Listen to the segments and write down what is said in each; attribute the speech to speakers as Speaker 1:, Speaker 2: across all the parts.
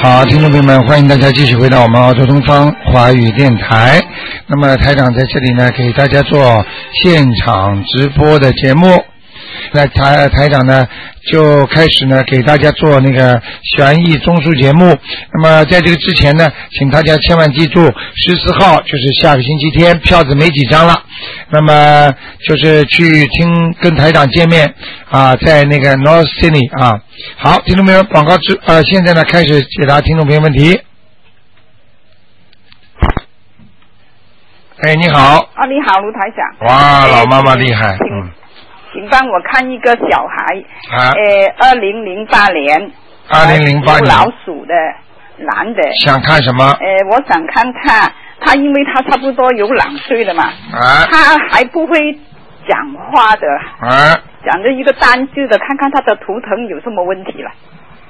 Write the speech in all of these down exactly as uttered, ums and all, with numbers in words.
Speaker 1: 好，听众朋友们，欢迎大家继续回到我们澳洲东方华语电台。那么台长在这里呢，给大家做现场直播的节目。那台台长呢，就开始呢给大家做那个悬疑综述节目。那么在这个之前呢，请大家千万记住，十四号就是下个星期天，票子没几张了。那么就是去听跟台长见面啊，在那个 North Sydney 啊。好，听众朋友，广告之呃，现在呢开始解答听众朋友问题。哎，你好。
Speaker 2: 啊，你好，卢台长。
Speaker 1: 哇，老妈妈厉害。嗯。
Speaker 2: 请帮我看一个小孩，
Speaker 1: 啊，
Speaker 2: 呃，二零零八年，
Speaker 1: 二零零八年，
Speaker 2: 老鼠的男的。
Speaker 1: 想看什么？
Speaker 2: 呃，我想看他，他因为他差不多有两岁了嘛，
Speaker 1: 啊，
Speaker 2: 他还不会讲话的，
Speaker 1: 啊，
Speaker 2: 讲着一个单字的，看看他的图腾有什么问题了。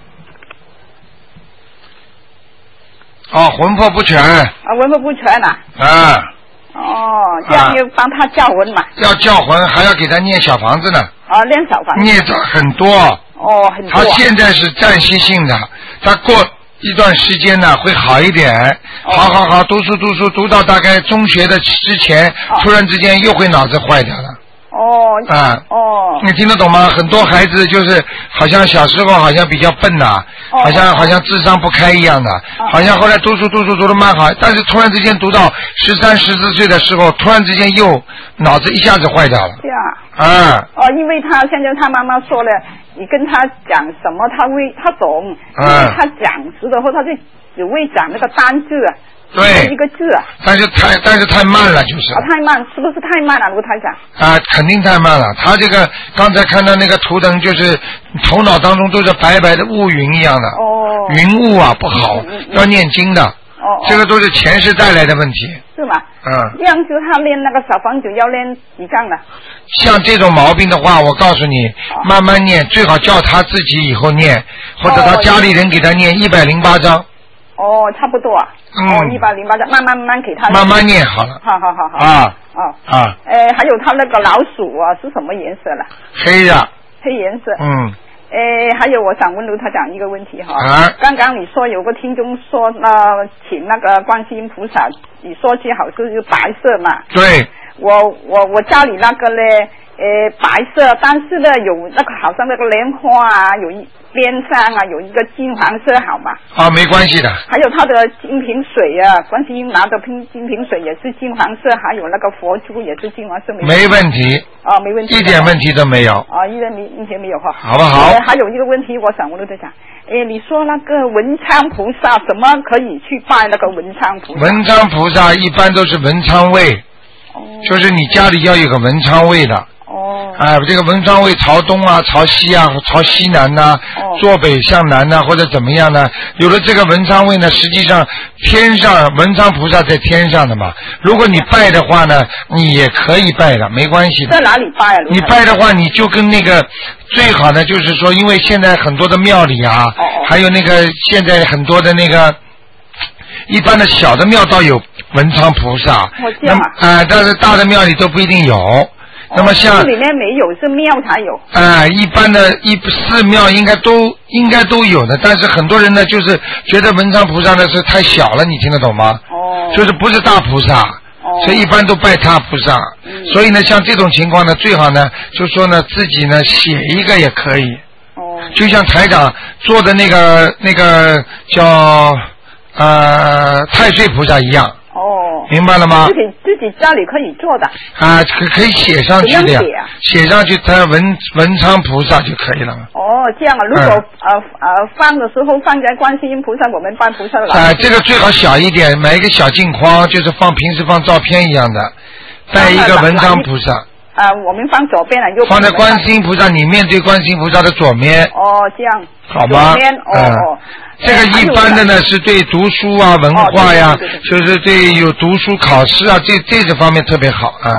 Speaker 1: 哦，魂魄不全。啊，
Speaker 2: 魂魄不全啊。
Speaker 1: 啊。
Speaker 2: 哦，这样要帮他叫魂嘛？
Speaker 1: 要叫魂，还要给他念小房子呢。
Speaker 2: 啊，念小房子。
Speaker 1: 念的很多。
Speaker 2: 哦，很多。
Speaker 1: 他现在是暂时性的，他过一段时间呢会好一点。哦、好好好，读书读书，读到大概中学的之前，哦、突然之间又会脑子坏掉了。
Speaker 2: 哦。
Speaker 1: 啊。
Speaker 2: 哦。
Speaker 1: 你听得懂吗？很多孩子就是好像小时候好像比较笨呐、啊。
Speaker 2: 哦、
Speaker 1: 好像好像智商不开一样的，
Speaker 2: 哦、
Speaker 1: 好像后来读书读书读得蛮好，但是突然之间读到十三十四岁的时候，突然之间又脑子一下子坏掉了。
Speaker 2: 这样。
Speaker 1: 啊。
Speaker 2: 哦，因为他现在他妈妈说了，你跟他讲什么他会他懂，因为他讲时的话他就只会讲那个单字。
Speaker 1: 对，
Speaker 2: 一个字啊，
Speaker 1: 但是太但是太慢了，就是。
Speaker 2: 啊，太慢，是不是太慢了，卢台长？
Speaker 1: 啊，肯定太慢了。他这个刚才看到那个图腾，就是头脑当中都是白白的乌云一样的。
Speaker 2: 哦。
Speaker 1: 云雾啊，不好，
Speaker 2: 嗯嗯、
Speaker 1: 要念经的。
Speaker 2: 哦。
Speaker 1: 这个都是前世带来的问题。
Speaker 2: 是吗？
Speaker 1: 嗯。
Speaker 2: 这样子他练那个小房子要练几张呢？
Speaker 1: 像这种毛病的话，我告诉你，哦、慢慢念，最好叫他自己以后念，或者他家里人给他念一百零八章。
Speaker 2: 哦，差不多啊。
Speaker 1: 嗯。
Speaker 2: 哦，一百零八张，慢慢慢慢给他。
Speaker 1: 慢慢念好了。
Speaker 2: 好好好好。
Speaker 1: 啊。
Speaker 2: 哦。
Speaker 1: 啊。
Speaker 2: 呃，还有他那个老鼠啊，是什么颜色了？
Speaker 1: 黑的。
Speaker 2: 黑颜色。
Speaker 1: 嗯。
Speaker 2: 呃，还有我想问卢台长一个问题哈。
Speaker 1: 啊。刚
Speaker 2: 刚你说有个听众说，呃，请那个观世音菩萨，你说最好是白色嘛？
Speaker 1: 对。
Speaker 2: 我我我家里那个嘞，呃，白色，但是呢，有那个好像那个莲花啊，有一边上啊有一个金黄色，好吗？
Speaker 1: 啊，没关系的。
Speaker 2: 还有它的金瓶水啊，观世音拿的金金瓶水也是金黄色，还有那个佛珠也是金黄色，
Speaker 1: 没问题。
Speaker 2: 啊，没问题。
Speaker 1: 一点问题都没有。
Speaker 2: 啊，一点问题没有哈。
Speaker 1: 好不好？
Speaker 2: 呃、还有一个问题，我想问卢队长，哎，你说那个文昌菩萨，什么可以去拜那个文昌菩萨？
Speaker 1: 文昌菩萨一般都是文昌位。哦。就是你家里要有个文昌位的。
Speaker 2: 哦。
Speaker 1: 哎，这个文昌位朝东啊，朝西啊，朝西南呐、啊，哦、坐北向南呐、啊，或者怎么样呢？有了这个文昌位呢，实际上天上文昌菩萨在天上的嘛。如果你拜的话呢，你也可以拜的，没关系的。
Speaker 2: 在哪里拜啊？
Speaker 1: 你拜的话，你就跟那个最好呢，就是说，因为现在很多的庙里啊，
Speaker 2: 哦哦
Speaker 1: 还有那个现在很多的那个一般的小的庙倒有文昌菩萨，
Speaker 2: 哦这样啊，
Speaker 1: 啊、呃，但是大的庙里都不一定有。那么像、
Speaker 2: 哦、里面没有，是庙才有。
Speaker 1: 啊、呃，一般的一寺庙应该都应该都有的，但是很多人呢，就是觉得文昌菩萨呢是太小了，你听得懂吗？
Speaker 2: 哦。
Speaker 1: 就是不是大菩萨，哦、所以一般都拜大菩萨。嗯。所以呢，像这种情况呢，最好呢，就说呢自己呢写一个也可以。
Speaker 2: 哦。
Speaker 1: 就像台长做的那个那个叫呃太岁菩萨一样。
Speaker 2: 哦，
Speaker 1: 明白了吗？
Speaker 2: 自己自己家里可以做的
Speaker 1: 啊，可可以写上去的呀，
Speaker 2: 写, 啊、
Speaker 1: 写上去它文文昌菩萨就可以了。
Speaker 2: 哦，这样啊，如果、嗯、呃呃放的时候放在观世音菩萨，我们拜菩萨的。啊，
Speaker 1: 这个最好小一点，买一个小镜框，就是放平时放照片一样的，带一个文昌菩萨。
Speaker 2: 啊，我们放左边了，右边
Speaker 1: 放在观世音菩萨，你面对观世音菩萨的左面。
Speaker 2: 哦，这样。
Speaker 1: 好吗？
Speaker 2: 左边哦。
Speaker 1: 嗯
Speaker 2: 哦
Speaker 1: 这个一般的呢是对读书啊、文化呀，就是对有读书考试啊，这这这方面特别好啊。
Speaker 2: 哦哦。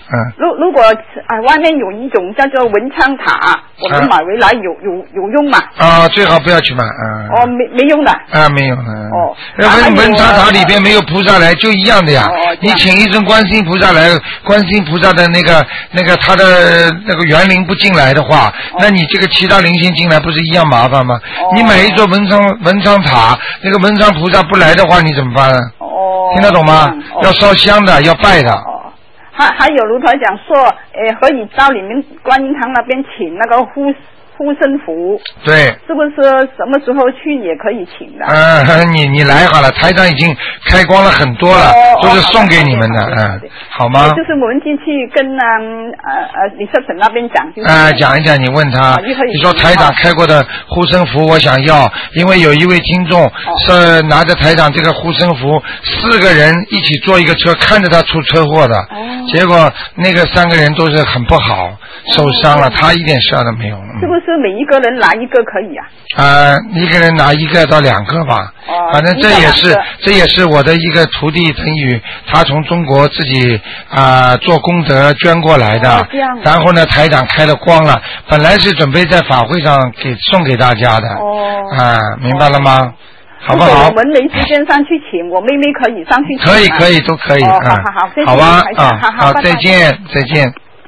Speaker 1: 嗯。
Speaker 2: 如如果啊外面有一种叫做文昌塔，我们买回来有有有用吗？
Speaker 1: 啊，最好不要去买，嗯。
Speaker 2: 哦，没没用的。啊，
Speaker 1: 没有，嗯。
Speaker 2: 哦。
Speaker 1: 文文昌塔里边没有菩萨来，就一样的呀。哦。你请一尊观世音菩萨来，观世音菩萨的那个那个他的那个园林不进来的话，哦、那你这个其他灵性进来不是一样麻烦吗？哦。你买一座文昌文昌塔，那个文昌菩萨不来的话，你怎么办呢？哦。听得懂吗？哦、要烧香的，要拜的。
Speaker 2: 哦。还还有卢台长说，呃，可以到你们观音堂那边请那个护护身符。对。是不是什么时候去也可以请的？嗯，你你来好了，台长已经开光了很多了，哦、都是送给你们的，嗯，好吗？就是我们进去跟嗯呃呃李社长那边讲，就是。啊、呃，讲一讲，你问他，你说台长开过的护身符我想要，因为有一位听众是拿着台长这个护身符，四个人一起坐一个车，看着他出车祸的，哦、结果那个三个人都是很不好，受伤了，哦、他一点事都没有。嗯、是不是每一个人拿一个可以啊？啊、呃，一个人拿一个到两个吧。哦。反正这也是这也是我的一个徒弟陈宇，他从中国自己啊、呃、做功德捐过来的。哦、这样。然后呢，台长开了光了，本来是准备在法会上给送给大家的。哦。啊，明白了吗？哦、好不好？我们没时间上去请，我妹妹可以上去请。可以可以都可以。哦，好好好，谢谢。好吧啊，好好，再见再见。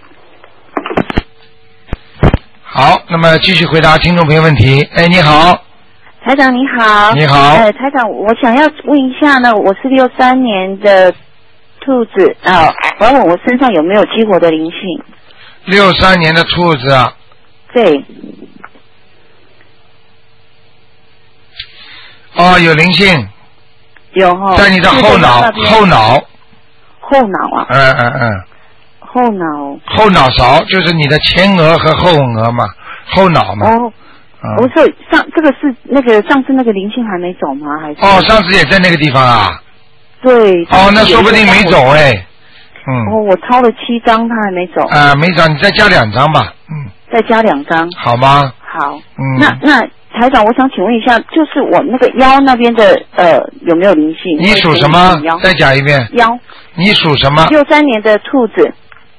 Speaker 2: 好，那么继续回答听众朋友问题。哎，你好，台长你好。你好。呃，台长，我想要问一下呢，我是六三年的兔子啊，我要问我身上有没有激活的灵性？六三年的兔子啊。对。哦，有灵性。有哈、哦。在你的后脑，后脑。后脑啊。嗯嗯嗯。后脑后脑勺就是你的前额和后额嘛，后脑嘛。哦，不是上这个是那个上次那个灵性还没走吗？还是？哦，上次也在那个地方啊。对。哦，那说不定没走哎。嗯。哦，我抄了七张，他还没走。啊、呃，没走，你再加两张吧。嗯。再加两张。好吗？好。嗯。那那台长，我想请问一下，就是我那个腰那边的呃有没有灵性？你属什么？再讲一遍。腰。你属什么？六三年的兔子。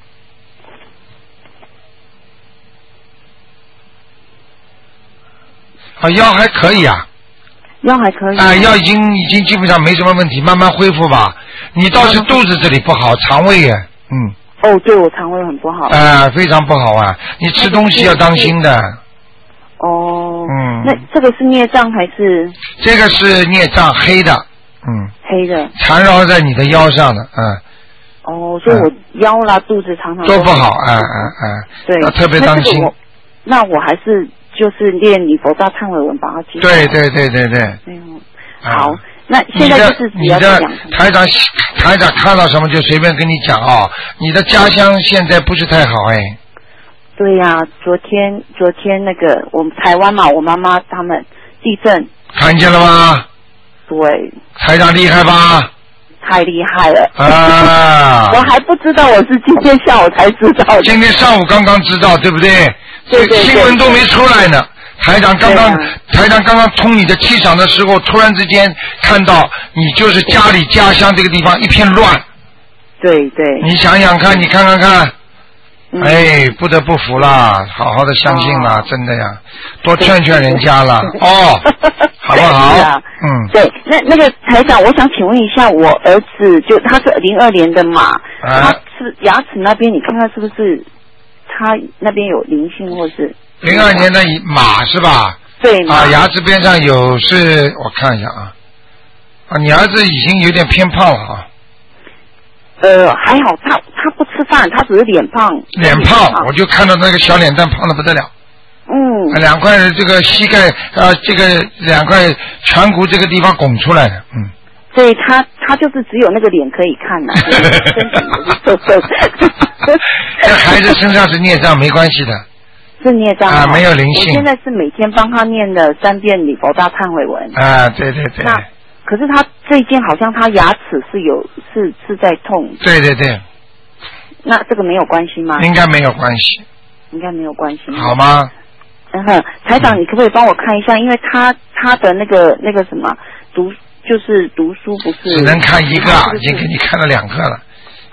Speaker 2: 啊，腰还可以啊，腰还可以啊，腰已经已经基本上没什么问题，慢慢恢复吧。你倒是肚子这里不好，肠胃耶，嗯。哦，对，我肠胃很不好。啊，非常不好啊！你吃东西要当心的。哦。嗯。那这个是孽障还是？这个是孽障，黑的，嗯。黑的。缠绕在你的腰上的，嗯。哦，所以我腰啦、肚子常常都不好，哎哎哎。对。要特别当心。那我还是。就是练礼佛大忏悔文，把它记。对对对对对。嗯，好，啊、那现在就是只要讲。台长台长看到什么就随便跟你讲啊。你的家乡现在不是太好哎。对呀、啊，昨天昨天那个我们台湾嘛，我妈妈他们地震。看见了吗？对。台长厉害吧？太厉害了。啊。我还不知道，我是今天下午才知道的。今天上午刚刚知道，对不对？对对对，新闻都没出来呢。台长刚刚、啊、台长刚刚通你的气场的时候，突然之间看到你就是家里家乡这个地方一片乱。对对。你想想看，你看看看，嗯、哎，不得不服啦，好好的相信啦，哦、真的呀，多劝劝人家啦，哦，好不好？啊、嗯。对，那那个台长，我想请问一下，我儿子就他是零二年的马，啊、他是牙齿那边，你看看是不是？他那边有灵性或是零二年的马是吧？对啊，牙齿边上有是，我看一下啊，啊，你儿子已经有点偏胖了啊。呃，还好，他他不吃饭，他只是脸胖。脸胖，我就看到那个小脸蛋胖的不得了。嗯。两块这个膝盖啊，这个两块颧骨这个地方拱出来的，嗯。对他，他就是只有那个脸可以看呐、啊，身体也是瘦瘦的。这孩子身上是孽障，没关系的。是孽障啊，没有灵性。我现在是每天帮他念了三遍礼佛大忏悔文。啊，对对对。那可是他最近好像他牙齿是有是是在痛。对对对。那这个没有关系吗？应该没有关系。应该没有关系。好吗？嗯哼，台长，你可不可以帮我看一下？因为他他的那个那个什么读就是读书不是。只能看一个，已经给你看了两个了。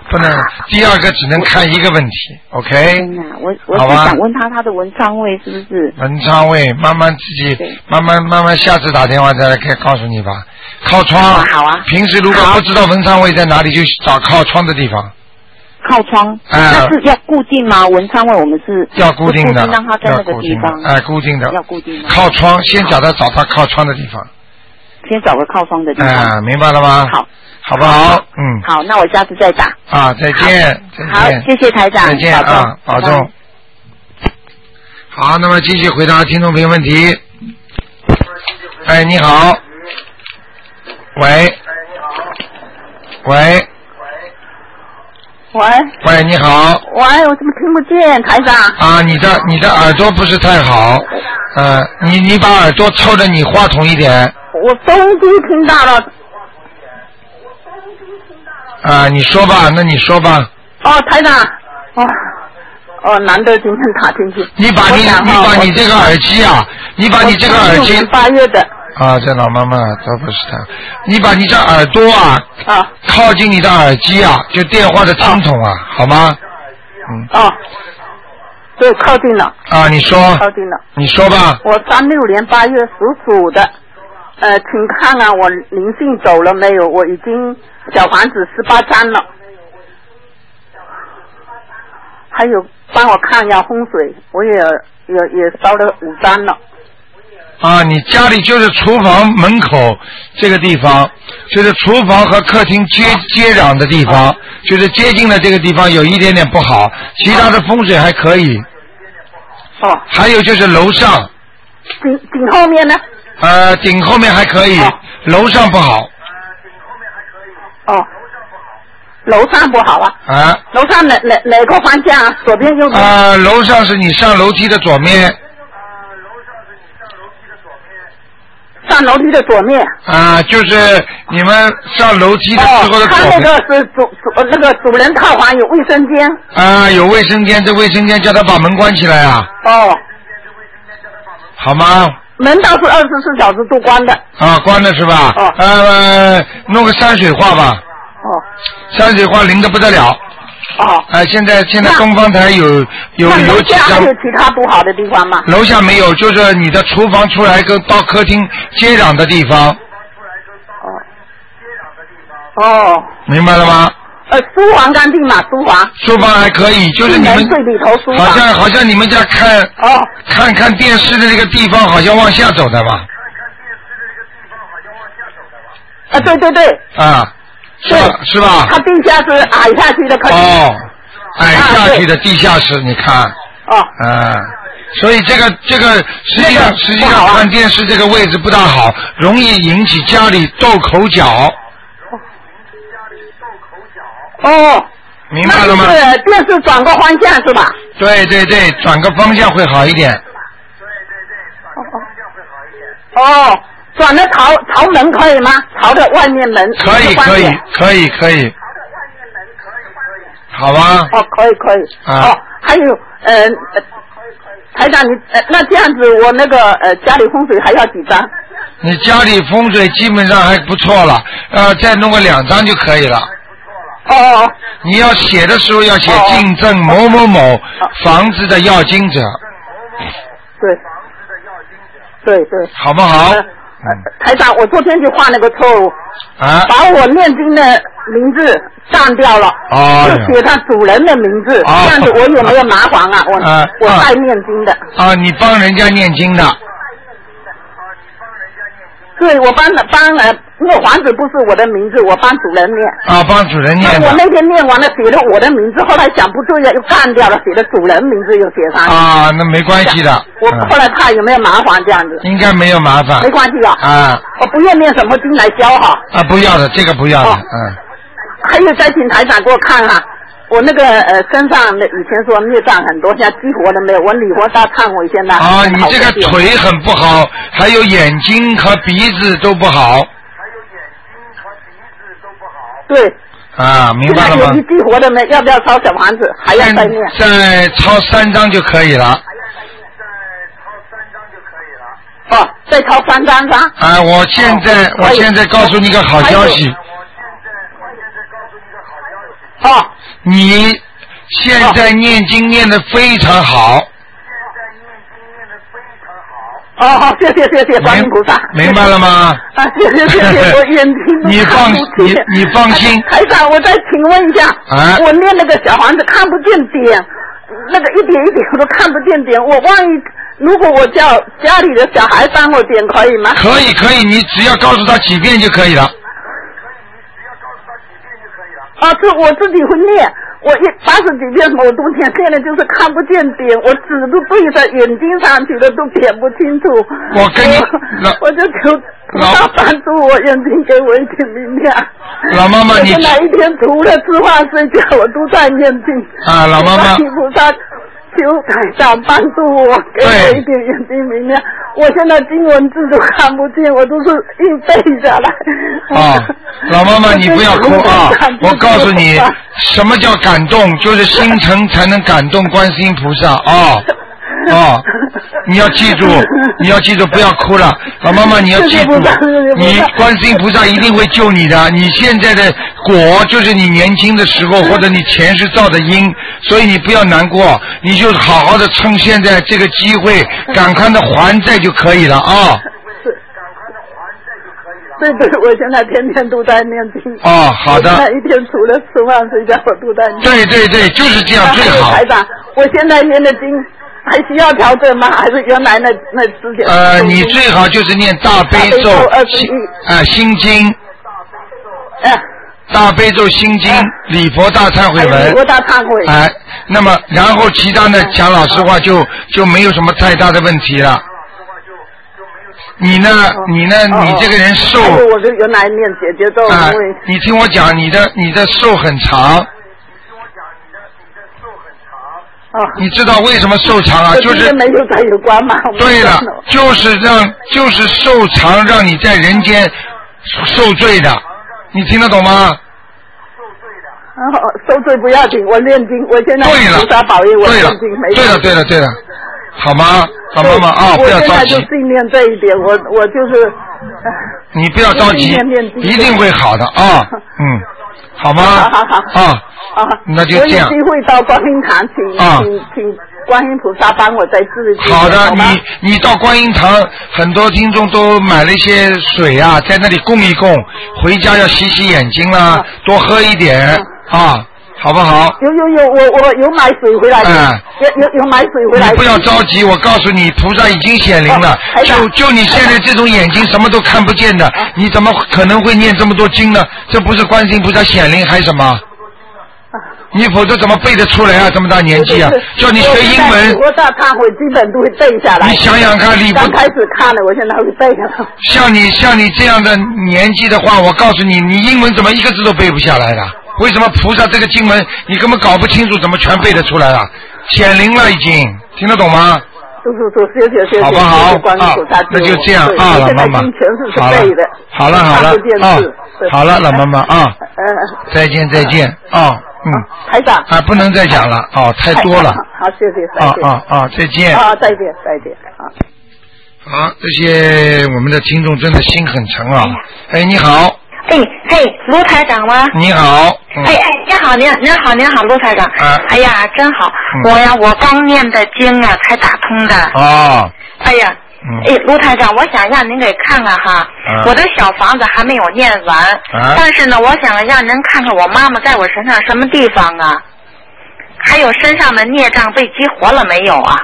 Speaker 1: 不能，第二个只能看一个问题 ，OK？
Speaker 2: 真的，我我是想问他他的文昌位是不是？
Speaker 1: 文昌位，慢慢自己，慢慢慢慢，下次打电话再来可以告诉你吧。靠窗，
Speaker 2: 好啊。好啊
Speaker 1: 平时如果不知道文昌位在哪里，就找靠窗的地方。
Speaker 2: 靠窗，
Speaker 1: 哎、
Speaker 2: 那是要固定吗？文昌位我们是
Speaker 1: 要固定的，
Speaker 2: 固定让他在那个地方，
Speaker 1: 哎，固定的，
Speaker 2: 要固定的。
Speaker 1: 靠窗，先找他找他靠窗的地方。
Speaker 2: 先找个靠窗的地方。
Speaker 1: 哎，明白了吗？
Speaker 2: 好。
Speaker 1: 好不好？嗯。
Speaker 2: 好，那我下次再打。
Speaker 1: 啊，再见，再见。
Speaker 2: 好，谢谢台长。
Speaker 1: 再见啊，保重。好，那么继续回答听众朋友问题。哎，你好。喂。喂。
Speaker 2: 喂。
Speaker 1: 喂，你好。
Speaker 2: 喂，我怎么听不见台长？
Speaker 1: 啊，你的你的耳朵不是太好，呃，你你把耳朵凑着你话筒一点。
Speaker 2: 我终于听到了。
Speaker 1: 啊，你说吧，那你说吧。
Speaker 2: 哦，台长，哦，哦，难得今天打进去。
Speaker 1: 你把你你把你这个耳机啊，你把你这个耳机。
Speaker 2: 八月的。
Speaker 1: 啊，这老妈妈都不是他，你把你这耳朵啊，
Speaker 2: 啊，
Speaker 1: 靠近你的耳机啊，就电话的听筒啊，啊好吗？
Speaker 2: 嗯。哦。对，靠近了。
Speaker 1: 啊，你说。
Speaker 2: 靠近了。
Speaker 1: 你说吧。
Speaker 2: 我三六年八月属鼠的，呃，请看啊，我灵性走了没有？我已经。小房子十八张了，还有帮我看一下风水，我也也也烧了五张了。
Speaker 1: 啊，你家里就是厨房门口这个地方，就是厨房和客厅接接壤的地方，哦、就是接近的这个地方有一点点不好，其他的风水还可以。
Speaker 2: 哦。
Speaker 1: 还有就是楼上。
Speaker 2: 顶顶后面呢？
Speaker 1: 呃，顶后面还可以，哦、楼上不好。
Speaker 2: 哦，楼上不好啊！
Speaker 1: 啊，
Speaker 2: 楼上哪哪哪个方向啊？左边右边？
Speaker 1: 啊，楼上是你上楼梯的左面。
Speaker 2: 上楼梯的左面。
Speaker 1: 啊，就是你们上楼梯的时候的左面。哦，
Speaker 2: 他那个是主主那个主人套房有卫生间。
Speaker 1: 啊，有卫生间，这卫生间叫他把门关起来啊。
Speaker 2: 哦。
Speaker 1: 好吗？
Speaker 2: 门倒是二十四小时都关的。
Speaker 1: 啊，关的是吧？
Speaker 2: 哦。
Speaker 1: 呃，弄个山水画吧。
Speaker 2: 哦。
Speaker 1: 山水画灵得不得了。
Speaker 2: 哦。
Speaker 1: 哎、呃，现在现在东方台有有有几张。
Speaker 2: 还有其他不好的地方吗？
Speaker 1: 楼下没有，就是你的厨房出来跟到客厅接壤的地方。
Speaker 2: 哦。哦。
Speaker 1: 明白了吗？
Speaker 2: 呃，书房干净嘛，书房。
Speaker 1: 书房还可以，就是你们
Speaker 2: 最里头书房。
Speaker 1: 好像好像你们家看
Speaker 2: 哦，
Speaker 1: 看看电视的这个地方好像往下走的吧？
Speaker 2: 啊，对对对。
Speaker 1: 啊，是吧？是吧？
Speaker 2: 它地下室矮下去的客厅。
Speaker 1: 哦，矮下去的地下室，你看。
Speaker 2: 哦。
Speaker 1: 啊，所以这个这个实际上、那个、实际上看电视这个位置不大好，容易引起家里斗口角。
Speaker 2: 哦，
Speaker 1: 明白了吗？
Speaker 2: 是电视转个方向是吧？
Speaker 1: 对对对，转个方向会好一点。
Speaker 2: 哦，转的朝朝门可以吗？朝着外面门。
Speaker 1: 可以可以可以可以。好吧。
Speaker 2: 哦，可以可以。啊、哦，还有呃，台长你呃，那这样子我那个呃家里风水还要几张？
Speaker 1: 你家里风水基本上还不错了，呃，再弄个两张就可以了。
Speaker 2: 哦，
Speaker 1: 你要写的时候要写进赠某某某房子的要经者。
Speaker 2: 对，对对。
Speaker 1: 好不好？
Speaker 2: 呃嗯、台长，我昨天就犯了个错误，
Speaker 1: 啊，
Speaker 2: 把我念经的名字占掉了，
Speaker 1: 哦、
Speaker 2: 就写他主人的名字，
Speaker 1: 哦、
Speaker 2: 这样子我有没有麻烦啊？我、
Speaker 1: 啊、
Speaker 2: 我爱念经的。
Speaker 1: 啊，你帮人家念经的。
Speaker 2: 对，我帮帮呃，因为房子不是我的名字，我帮主人念。
Speaker 1: 啊，帮主人念的。
Speaker 2: 我那天念完了，写了我的名字，后来想不对了，又干掉了，写了主人名字又写上去。
Speaker 1: 啊，那没关系的。
Speaker 2: 我后来看有没有麻烦这样子。
Speaker 1: 应该没有麻烦。
Speaker 2: 没关系的。
Speaker 1: 啊。
Speaker 2: 我不愿念什么经来消哈。
Speaker 1: 啊，不要的，这个不要的，哦、嗯。
Speaker 2: 还有再请台长给我看哈。我那个呃身上的以前说孽障很多，现在激活了没有？我礼佛大忏悔现在。
Speaker 1: 啊，你这个腿很不好，还有眼睛和鼻子都不好。还
Speaker 2: 有眼睛和鼻子都不好。对。
Speaker 1: 啊，明白了吗？
Speaker 2: 现在激活了没？要不要抄小房子？还要再念？
Speaker 1: 再抄三张就可以了。
Speaker 2: 还要再抄三张就可以了。哦，再抄三张是吧？
Speaker 1: 啊，我现在、哦、我现在告诉你个好消息。
Speaker 2: 哦，
Speaker 1: 你现在念经念得非常好。
Speaker 2: 哦，好，谢谢谢谢观音菩萨，
Speaker 1: 明白了吗？
Speaker 2: 啊，谢谢谢谢，我眼睛
Speaker 1: 你放你你放心。
Speaker 2: 台长，我再请问一下，啊，我念那个小房子看不见点，那个一点一点我都看不见点，我万一如果我叫家里的小孩帮我点可以吗？
Speaker 1: 可以可以，你只要告诉他几遍就可以了。
Speaker 2: 啊，这我自己会念。我一八十几遍我都点，现在就是看不见点，我纸都对着眼睛上去了，都点不清楚。
Speaker 1: 我跟你，
Speaker 2: 我, 我就求菩萨帮助我，眼睛给我一点明亮。
Speaker 1: 老妈妈，你
Speaker 2: 现在一天除了吃饭睡觉，我都在念经。
Speaker 1: 啊，老妈妈，
Speaker 2: 菩萨求台长帮助我，给我一点眼睛明亮。我现在经文字都看不见，我都是硬背下来。
Speaker 1: 啊，老妈妈，你不要哭啊！我告诉你，什么叫感动？就是心诚才能感动观世音菩萨啊！哦，你要记住，你要记住，不要哭了，老妈妈，你要记住，你观世音菩萨一定会救你的。你现在的果就是你年轻的时候或者你前世造的因，所以你不要难过，你就好好的趁现在这个机会，赶快的还债就可以了啊。
Speaker 2: 对对，我现在天天都在念经。
Speaker 1: 哦，好的。
Speaker 2: 我现在一天除了吃饭睡觉，我都在念。
Speaker 1: 对对对，就是这样最好。
Speaker 2: 台长，我现在念的经还需要调整吗？还是原来那那之前？
Speaker 1: 呃，你最好就是念大悲咒、心啊、呃、心经。
Speaker 2: 哎。
Speaker 1: 大悲咒、心经、礼佛大忏悔文。
Speaker 2: 礼佛大忏悔。
Speaker 1: 哎，那么然后其他的讲老实话就就没有什么太大的问题了。你呢？你呢？你这个人寿，
Speaker 2: 我就原来念姐姐咒。
Speaker 1: 啊，你听我讲，你的你的寿很长。你知道为什么寿长啊？就是
Speaker 2: 没有在有关嘛。
Speaker 1: 对了，就是让就是寿长，让你在人间受罪的，你听得懂吗？
Speaker 2: 哦，受罪不要紧，我念经，我现在菩萨保佑我念经没。
Speaker 1: 对了对了对了，好吗？好妈妈啊，不要着急。
Speaker 2: 我现在就信念这一点，我我就是。
Speaker 1: 你不要着急，一定会好的啊，嗯，好吗？
Speaker 2: 好好好。
Speaker 1: 啊。
Speaker 2: 啊，
Speaker 1: 那就这样。
Speaker 2: 我有机会到观音堂，请、啊、请请观音菩萨帮我再治一治。
Speaker 1: 好的，你你到观音堂，很多听众都买了一些水啊，在那里供一供，回家要洗洗眼睛啦，啊、多喝一点 啊, 啊，好不好？
Speaker 2: 有有有，我我有买水回来。嗯。有有有买水回来。
Speaker 1: 你不要着急，我告诉你，菩萨已经显灵了。啊、就就你现在这种眼睛什么都看不见的，啊、你怎么可能会念这么多经呢？这不是观世音菩萨显灵还是什么？你否则怎么背得出来啊？这么大年纪啊！叫你学英文，
Speaker 2: 我大忏悔基本都会背下来。
Speaker 1: 你想想看，你
Speaker 2: 刚开始看了，我现在会背了。
Speaker 1: 像你像你这样的年纪的话，我告诉你，你英文怎么一个字都背不下来的？为什么菩萨这个经文你根本搞不清楚，怎么全背得出来了？显灵了已经，听得懂吗？
Speaker 2: 是是是，谢谢谢谢。
Speaker 1: 好不好？啊，那就这样啊，老妈妈。好了，好了好了啊，好了，老妈妈啊，再见再见啊。嗯，
Speaker 2: 台长
Speaker 1: 啊，不能再讲了哦，太多了。
Speaker 2: 好，谢谢，再见。
Speaker 1: 啊啊啊，再见。
Speaker 2: 啊，再见，再见啊。
Speaker 1: 好，这些我们的听众真的心很诚啊。哎，你好。
Speaker 3: 哎嘿，卢台长吗？
Speaker 1: 你好。
Speaker 3: 嗯、哎哎，你好，您您好，您好，卢台长。啊。哎呀，真好，嗯、我呀，我刚念的经啊，才打通的。
Speaker 1: 哦。
Speaker 3: 哎呀。哎，卢台长，我想让您给看看哈，啊、我的小房子还没有念完，啊、但是呢，我想让您看看我妈妈在我身上什么地方啊，还有身上的孽障被激活了没有啊？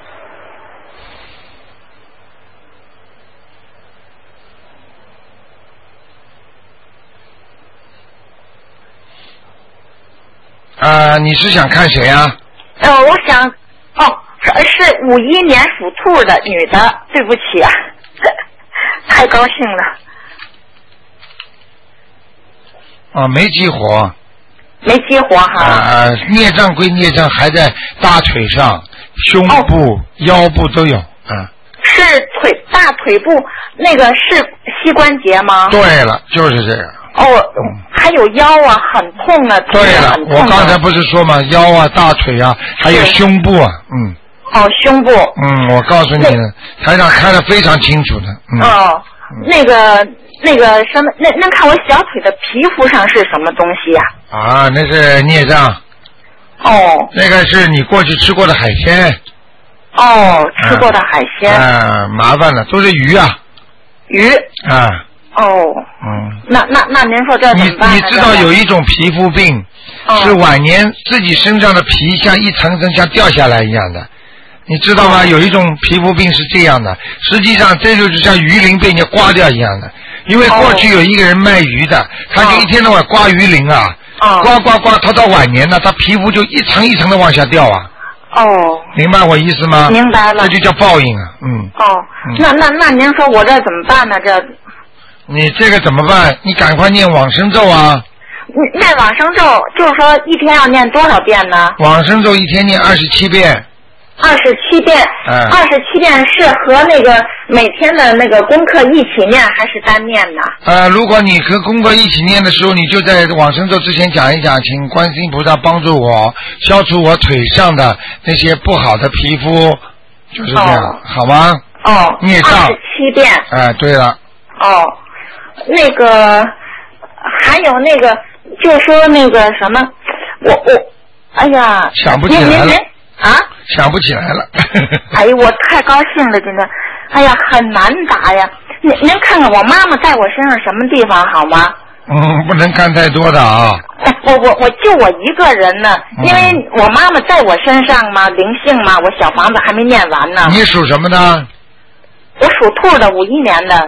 Speaker 1: 啊，你是想看谁啊？
Speaker 3: 呃，我想，哦。是五一年属兔的女的，对不起啊，太高兴了。
Speaker 1: 啊，没激活。
Speaker 3: 没激活哈。
Speaker 1: 啊，孽障归孽障，还在大腿上、胸部、哦、腰部都有。啊。
Speaker 3: 是腿大腿部那个是膝关节吗？
Speaker 1: 对了，就是这个。
Speaker 3: 哦，嗯、还有腰啊，很痛啊。
Speaker 1: 对了，我刚才不是说嘛，腰啊、大腿啊，还有胸部啊，嗯。
Speaker 3: 哦，胸部。
Speaker 1: 嗯，我告诉你，台长看得非常清楚的。嗯、
Speaker 3: 哦，嗯、那个那个什么，那那看我小腿的皮肤上是什么东西呀、
Speaker 1: 啊？啊，那是孽障。
Speaker 3: 哦。
Speaker 1: 那个是你过去吃过的海鲜。
Speaker 3: 哦，吃过的海鲜。
Speaker 1: 啊，麻烦了，都是鱼啊。
Speaker 3: 鱼。
Speaker 1: 啊。
Speaker 3: 哦。嗯。那那那您说这怎么办呢？
Speaker 1: 你你知道有一种皮肤病，
Speaker 3: 哦、
Speaker 1: 是晚年自己身上的皮像一层层像掉下来一样的。你知道吗？有一种皮肤病是这样的，实际上这就是像鱼鳞被人家刮掉一样的。因为过去有一个人卖鱼的，他就一天到晚刮鱼鳞啊，刮刮刮，他到晚年了，他皮肤就一层一层的往下掉啊。
Speaker 3: 哦。
Speaker 1: 明白我意思吗？
Speaker 3: 明白了。
Speaker 1: 这就叫报应啊，嗯。
Speaker 3: 哦，嗯、那那那您说我这怎么办呢？这。
Speaker 1: 你这个怎么办？你赶快念往生咒啊。
Speaker 3: 念往生咒，就是说一天要念多少遍呢？
Speaker 1: 往生咒一天念二十七遍。
Speaker 3: 二十七遍，二十七遍是和那个每天的那个功课一起念，还是单念呢？
Speaker 1: 呃，如果你和功课一起念的时候，你就在往生咒之前讲一讲，请观世音菩萨帮助我消除我腿上的那些不好的皮肤，就是这样，哦、好吗？
Speaker 3: 哦，
Speaker 1: 孽障。
Speaker 3: 二十七遍。
Speaker 1: 哎、呃，对了。
Speaker 3: 哦，那个还有那个，就说那个什么，我我，哎呀，
Speaker 1: 想不起来了。
Speaker 3: 啊，
Speaker 1: 想不起来了。
Speaker 3: 哎呦，我太高兴了，真的。哎呀，很难答呀。您您看看我妈妈在我身上什么地方好吗？
Speaker 1: 嗯，不能看太多的啊。
Speaker 3: 哎，我我我就我一个人呢，因为我妈妈在我身上嘛，灵性嘛，我小房子还没念完呢。
Speaker 1: 你属什么的？
Speaker 3: 我属兔的，五一年的。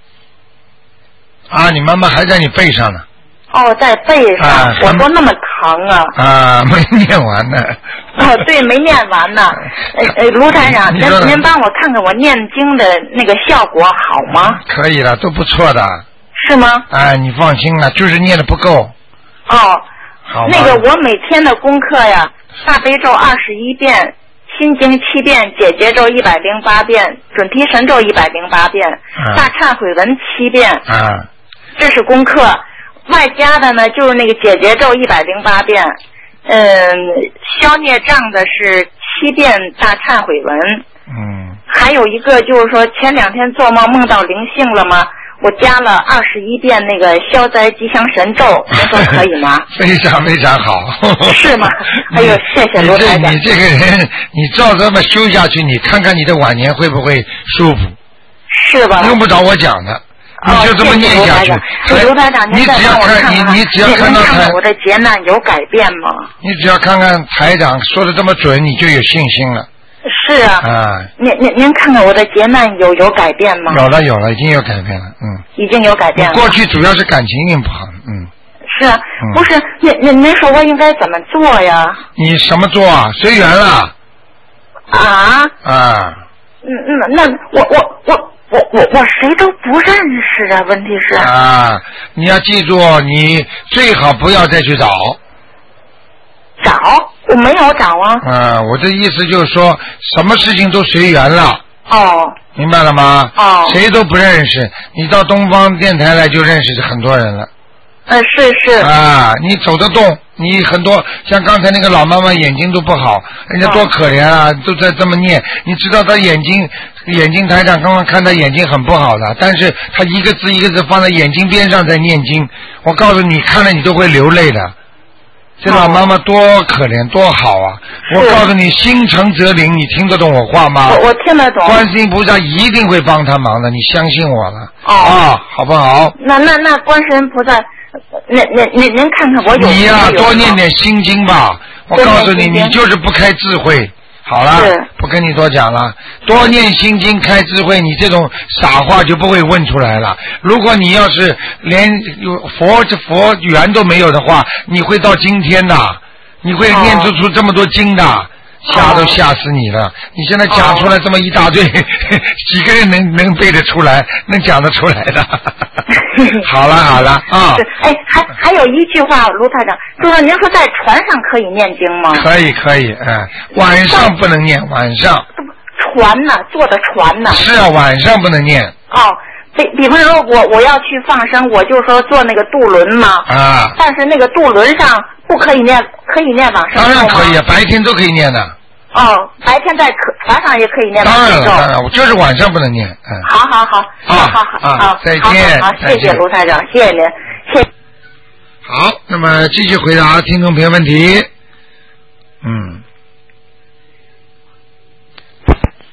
Speaker 1: 啊，你妈妈还在你背上呢。
Speaker 3: 哦，在背上，啊、我说那么疼啊！
Speaker 1: 啊，没念完呢。
Speaker 3: 哦，对，没念完呢。呃呃，卢台长，您您帮我看看我念经的那个效果好吗？
Speaker 1: 可以了，都不错的。
Speaker 3: 是吗？
Speaker 1: 哎，你放心了，就是念的不够。
Speaker 3: 哦。
Speaker 1: 好。
Speaker 3: 那个我每天的功课呀，大悲咒二十一遍，心经七遍，解结咒一百零八遍，准提神咒一百零八遍，啊、大忏悔文七遍。
Speaker 1: 啊。
Speaker 3: 这是功课。外加的呢，就是那个解结咒一百零八遍，嗯，消孽障的是七遍大忏悔文。
Speaker 1: 嗯。
Speaker 3: 还有一个就是说，前两天做梦梦到灵性了吗？我加了二十一遍那个消灾吉祥神咒，您说可以吗？
Speaker 1: 非常非常好。
Speaker 3: 是吗？哎呦，谢谢罗台长。
Speaker 1: 你这你这个人，你照这么修下去，你看看你的晚年会不会舒服？
Speaker 3: 是吧？
Speaker 1: 用不着我讲的。你就这么念下去。
Speaker 3: 卢台长，
Speaker 1: 你只要看，你你只要看到台，
Speaker 3: 我的劫难有改变吗？
Speaker 1: 你只要看看台长说的这么准，你就有信心了。
Speaker 3: 是啊。
Speaker 1: 啊。
Speaker 3: 您您您看看我的劫难有有改变吗？
Speaker 1: 有了有了，已经有改变了，嗯。
Speaker 3: 已经有改变了。
Speaker 1: 过去主要是感情运不好，嗯。
Speaker 3: 是啊，嗯、不是您您您说我应该怎么做呀？
Speaker 1: 你什么做啊？随缘了。
Speaker 3: 啊。
Speaker 1: 啊。
Speaker 3: 嗯嗯，那我我我。我我我谁都不认识啊！问题是
Speaker 1: 啊，你要记住，你最好不要再去找。
Speaker 3: 找？我没有找啊。
Speaker 1: 啊，我的意思就是说，什么事情都随缘了。
Speaker 3: 哦。
Speaker 1: 明白了吗？
Speaker 3: 哦。
Speaker 1: 谁都不认识，你到东方电台来就认识很多人了。
Speaker 3: 呃，是是。
Speaker 1: 啊，你走得动，你很多像刚才那个老妈妈眼睛都不好，人家多可怜啊，哦、都在这么念。你知道她眼睛眼睛台长刚刚看她眼睛很不好的，但是她一个字一个字放在眼睛边上在念经，我告诉你，看了你都会流泪的。这老妈妈多可怜多好啊！我告诉你，心诚则灵，你听得懂我话吗？
Speaker 3: 我我听得懂。
Speaker 1: 观世音菩萨一定会帮她忙的，你相信我了。
Speaker 3: 哦。
Speaker 1: 啊，好不好？
Speaker 3: 那那那观世音菩萨。您您您您看看我有
Speaker 1: 你呀、啊，多念点心经吧。我告诉你，你就是不开智慧。好了，不跟你多讲了。多念心经，开智慧，你这种傻话就不会问出来了。如果你要是连佛佛缘都没有的话，你会到今天的，你会念出出这么多经的。吓都吓死你了！你现在讲出来这么一大堆，几个人能能背得出来，能讲得出来的？好了好了啊！
Speaker 3: 哎，还还有一句话，卢台长，就是您说在船上可以念经吗？
Speaker 1: 可以可以，嗯，晚上不能念，晚上。
Speaker 3: 船呢？坐的船呢？
Speaker 1: 是啊，晚上不能念。
Speaker 3: 哦。比比方说，我我要去放生，我就说坐那个渡轮嘛。
Speaker 1: 啊。
Speaker 3: 但是那个渡轮上不可以念，可以念往生咒吗？
Speaker 1: 当然可以，白天都可以念的。
Speaker 3: 哦，白天在船上也可以念往生咒。
Speaker 1: 当然了，当然，我就是晚上不能念。嗯。
Speaker 3: 好好好，好好好好，
Speaker 1: 再见。
Speaker 3: 好，谢谢卢台长，谢谢您，谢。
Speaker 1: 好，那么继续回答听众朋友问题。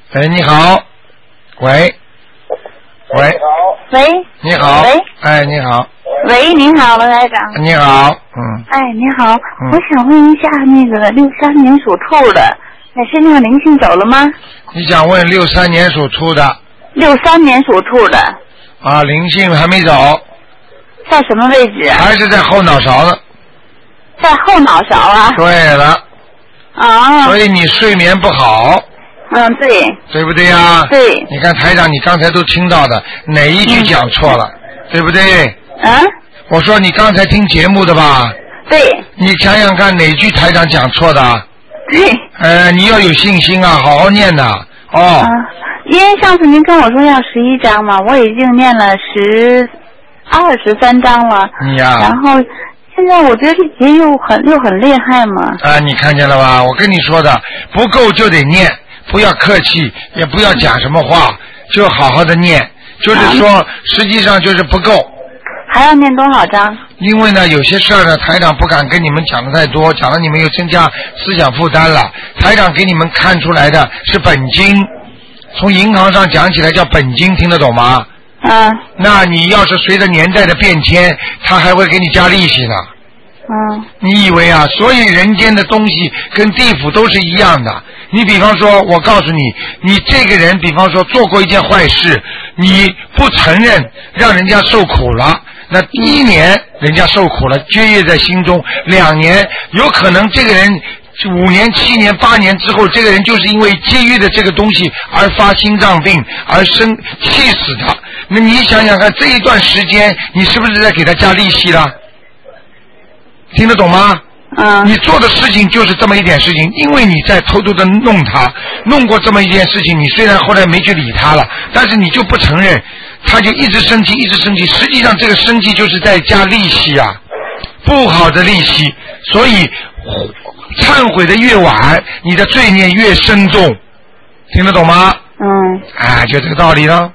Speaker 1: 哎，你好，喂，喂，
Speaker 4: 喂，
Speaker 1: 你好，
Speaker 4: 喂，
Speaker 1: 哎，你好，
Speaker 4: 喂，你好，罗台长。
Speaker 1: 你好，嗯。
Speaker 4: 哎，你好，嗯、我想问一下，那个六三年属兔的，哎，身上灵性走了吗？
Speaker 1: 你想问六三年属兔的？
Speaker 4: 六三年属兔的。
Speaker 1: 啊，灵性还没走。
Speaker 4: 在什么位置？
Speaker 1: 还是在后脑勺呢。
Speaker 4: 在后脑勺啊。
Speaker 1: 对了。
Speaker 4: 啊。
Speaker 1: 所以你睡眠不好。
Speaker 4: 嗯，对。
Speaker 1: 对不对呀、啊？
Speaker 4: 对。
Speaker 1: 你看台长，你刚才都听到的，哪一句讲错了？嗯、对不对？
Speaker 4: 嗯。
Speaker 1: 我说你刚才听节目的吧？
Speaker 4: 对。
Speaker 1: 你想想看，哪句台长讲错的？
Speaker 4: 对。
Speaker 1: 呃，你要有信心啊，好好念的哦。
Speaker 4: 嗯，因为上次您跟我说要十一章嘛，我已经念了十二十三章了。
Speaker 1: 你呀、啊。
Speaker 4: 然后现在我觉得这节又很又很厉害嘛。
Speaker 1: 啊，你看见了吧？我跟你说的，不够就得念，不要客气，也不要讲什么话，就好好的念。就是说，啊、实际上就是不够。
Speaker 4: 还要念多少章？
Speaker 1: 因为呢，有些事儿呢，台长不敢跟你们讲的太多，讲了你们又增加思想负担了。台长给你们看出来的是本金，从银行上讲起来叫本金，听得懂吗？
Speaker 4: 嗯。
Speaker 1: 那你要是随着年代的变迁，他还会给你加利息呢。
Speaker 4: 嗯。
Speaker 1: 你以为啊，所以人间的东西跟地府都是一样的。你比方说，我告诉你，你这个人，比方说做过一件坏事，你不承认，让人家受苦了。那第一年人家受苦了，觉业在心中，两年有可能这个人五年、七年、八年之后，这个人就是因为节约的这个东西而发心脏病而生气死的。那你想想看，这一段时间你是不是在给他加利息了？听得懂吗？
Speaker 4: 嗯。
Speaker 1: 你做的事情就是这么一点事情，因为你在偷偷的弄他，弄过这么一件事情，你虽然后来没去理他了，但是你就不承认。他就一直生气，一直生气。实际上，这个生气就是在加利息啊，不好的利息。所以，忏悔的越晚，你的罪孽越深重。听得懂吗？
Speaker 4: 嗯。
Speaker 1: 啊，就这个道理了。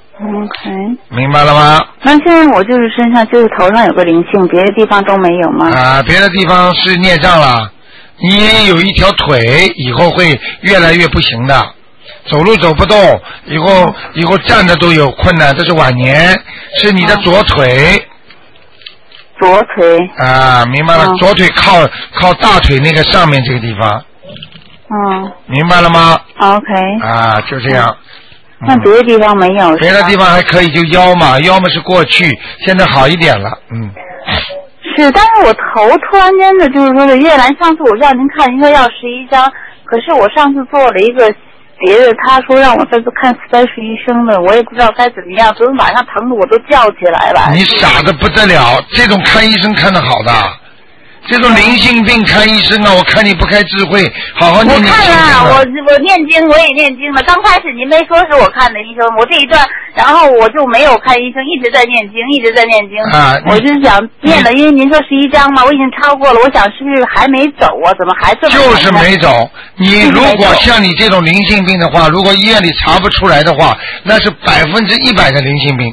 Speaker 4: OK。
Speaker 1: 明白了吗？
Speaker 4: 那现在我就是身上就是头上有个灵性，别的地方都没有吗？
Speaker 1: 啊，别的地方是孽障了。你有一条腿，以后会越来越不行的。走路走不动，以后以后站着都有困难，这是晚年，是你的左腿。
Speaker 4: 左腿。
Speaker 1: 啊，明白了，嗯、左腿靠靠大腿那个上面这个地方。
Speaker 4: 嗯。
Speaker 1: 明白了吗
Speaker 4: ？OK。
Speaker 1: 啊，就这样。
Speaker 4: 那、嗯、别的地方没有。
Speaker 1: 别的地方还可以，就腰嘛，腰嘛是过去，现在好一点了，嗯。
Speaker 4: 是，但是我头突然间的，就是说的越来，上次我叫您看，您说要十一张，可是我上次做了一个。别的他说让我再去看斯坦医生的，我也不知道该怎么样。昨天晚上疼的我都叫起来了。
Speaker 1: 你傻的不得了，这种看医生看得好的，这种灵性病看医生啊！我看你不开智慧，好好念念经。
Speaker 4: 我看了，我我念经我也念经了。刚开始您没说是我看的医生，我这一段，然后我就没有看医生，一直在念经，一直在念经。
Speaker 1: 啊，
Speaker 4: 我就想念了，因为您说十一章嘛，我已经超过了，我想是不是还没走啊？怎么还这么？
Speaker 1: 就是没走。你如果像你这种灵性病的话，如果医院里查不出来的话，那是百分之一百的灵性病。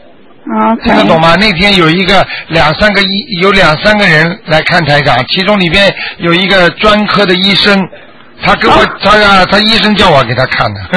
Speaker 4: Okay.
Speaker 1: 听得懂吗？那天有一个两三个医，有两三个人来看台长，其中里边有一个专科的医生，他跟我，他呀，他医生叫我给他看的。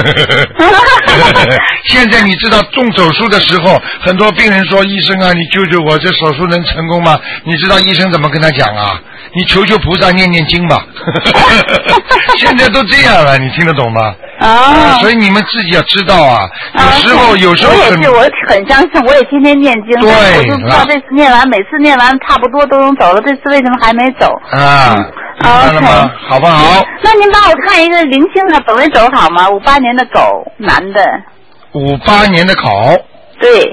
Speaker 1: 现在你知道动手术的时候，很多病人说：“医生啊，你救救我，这手术能成功吗？”你知道医生怎么跟他讲啊？你求求菩萨念念经吧。现在都这样了，你听得懂吗？
Speaker 4: 啊、
Speaker 1: 呃，所以你们自己要知道啊，有时候、啊、有时候
Speaker 4: 我也是，我很相信，我也天天念经，
Speaker 1: 对，
Speaker 4: 我就不知道这次念完，每次念完差不多都能走了，这次为什么还没走？
Speaker 1: 啊，明白了吗？
Speaker 4: Okay.
Speaker 1: 好不好？
Speaker 4: 那您帮我看一个灵性的走没走好吗？五八年的狗，男的。
Speaker 1: 五八年的狗。
Speaker 4: 对。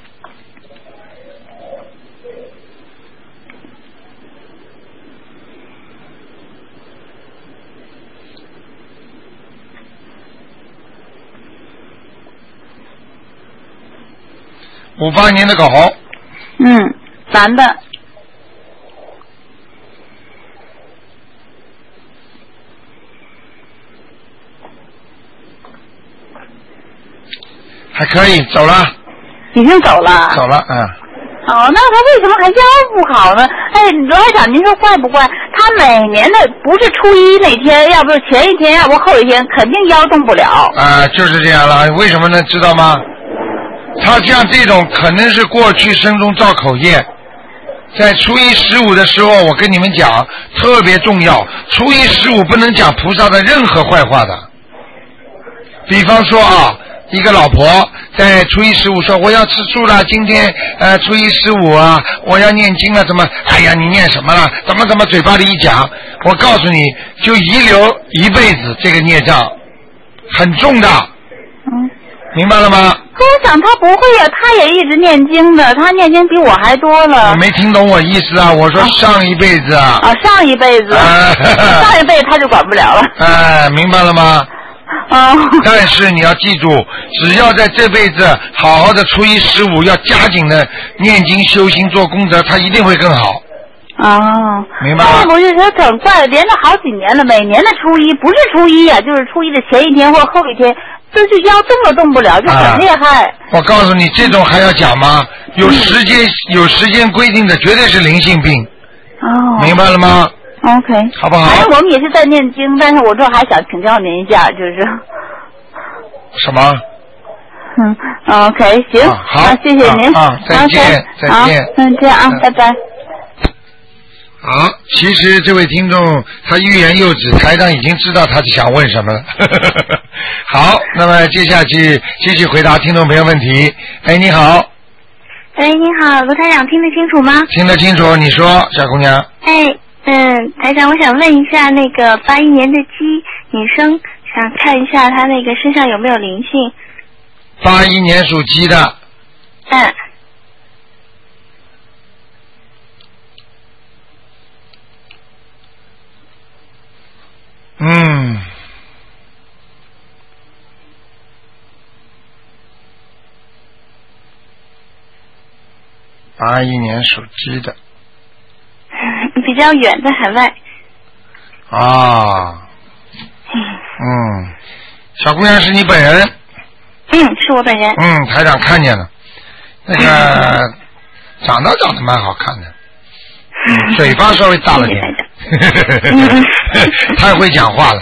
Speaker 1: 五八年的狗。
Speaker 4: 嗯，男的。
Speaker 1: 还可以，走了。
Speaker 4: 已经走了。
Speaker 1: 走了，嗯。
Speaker 4: 哦，那他为什么还腰不好呢？哎，罗台长，您说怪不怪？他每年的不是初一那天，要不是前一天，要不后一天，肯定腰动不了。
Speaker 1: 啊，就是这样了。为什么呢？知道吗？他像这种可能是过去生中造口业，在初一十五的时候，我跟你们讲特别重要。初一十五不能讲菩萨的任何坏话的。比方说啊，一个老婆在初一十五说我要吃素了，今天呃初一十五啊，我要念经了，怎么？哎呀，你念什么了？怎么怎么嘴巴里一讲，我告诉你，就遗留一辈子这个孽障，很重的。
Speaker 4: 嗯。
Speaker 1: 明白了吗？
Speaker 4: 可我想他不会呀、啊，他也一直念经的，他念经比我还多了。
Speaker 1: 你没听懂我意思啊？我说上一辈子啊。
Speaker 4: 啊，上一辈子。啊、上一辈子他就管不了了。
Speaker 1: 哎，明白了吗？
Speaker 4: 啊。
Speaker 1: 但是你要记住，只要在这辈子好好的初一十五，要加紧的念经修心做功德，他一定会更好。
Speaker 4: 哦，
Speaker 1: 明白吗？
Speaker 4: 我就觉得挺怪的，连着好几年了，每年的初一不是初一呀、啊，就是初一的前一天或后一天。这就腰动都动不了，就很厉害、啊。
Speaker 1: 我告诉你，这种还要讲吗？有时间、嗯、有时间规定的，绝对是灵性病。
Speaker 4: 哦。明
Speaker 1: 白了吗
Speaker 4: ？OK。
Speaker 1: 好不好？
Speaker 4: 反正我们也是在念经，但是我这还想请教您一下，就是。
Speaker 1: 什么？
Speaker 4: 嗯 ，OK， 行。
Speaker 1: 啊、好、啊，
Speaker 4: 谢谢您。
Speaker 1: 啊，再见，再见。
Speaker 4: 嗯，这样啊，拜拜。
Speaker 1: 好，其实这位听众他欲言又止，台长已经知道他是想问什么了。好，那么接下去继续回答听众朋友问题。哎，你好。
Speaker 5: 哎，你好，卢台长，听得清楚吗？
Speaker 1: 听得清楚，你说，小姑娘。
Speaker 5: 哎，嗯，台长，我想问一下，那个八一年的鸡女生，想看一下她那个身上有没有灵性。
Speaker 1: 八一年属鸡的。
Speaker 5: 嗯。
Speaker 1: 嗯，八一年属鸡的，
Speaker 5: 比较远，在海外。
Speaker 1: 啊，嗯，小姑娘是你本人？
Speaker 5: 嗯，是我本人。
Speaker 1: 嗯，台长看见了，那个长得长得蛮好看的，嗯、嘴巴稍微大了点。
Speaker 5: 谢谢台长
Speaker 1: 太会讲话了。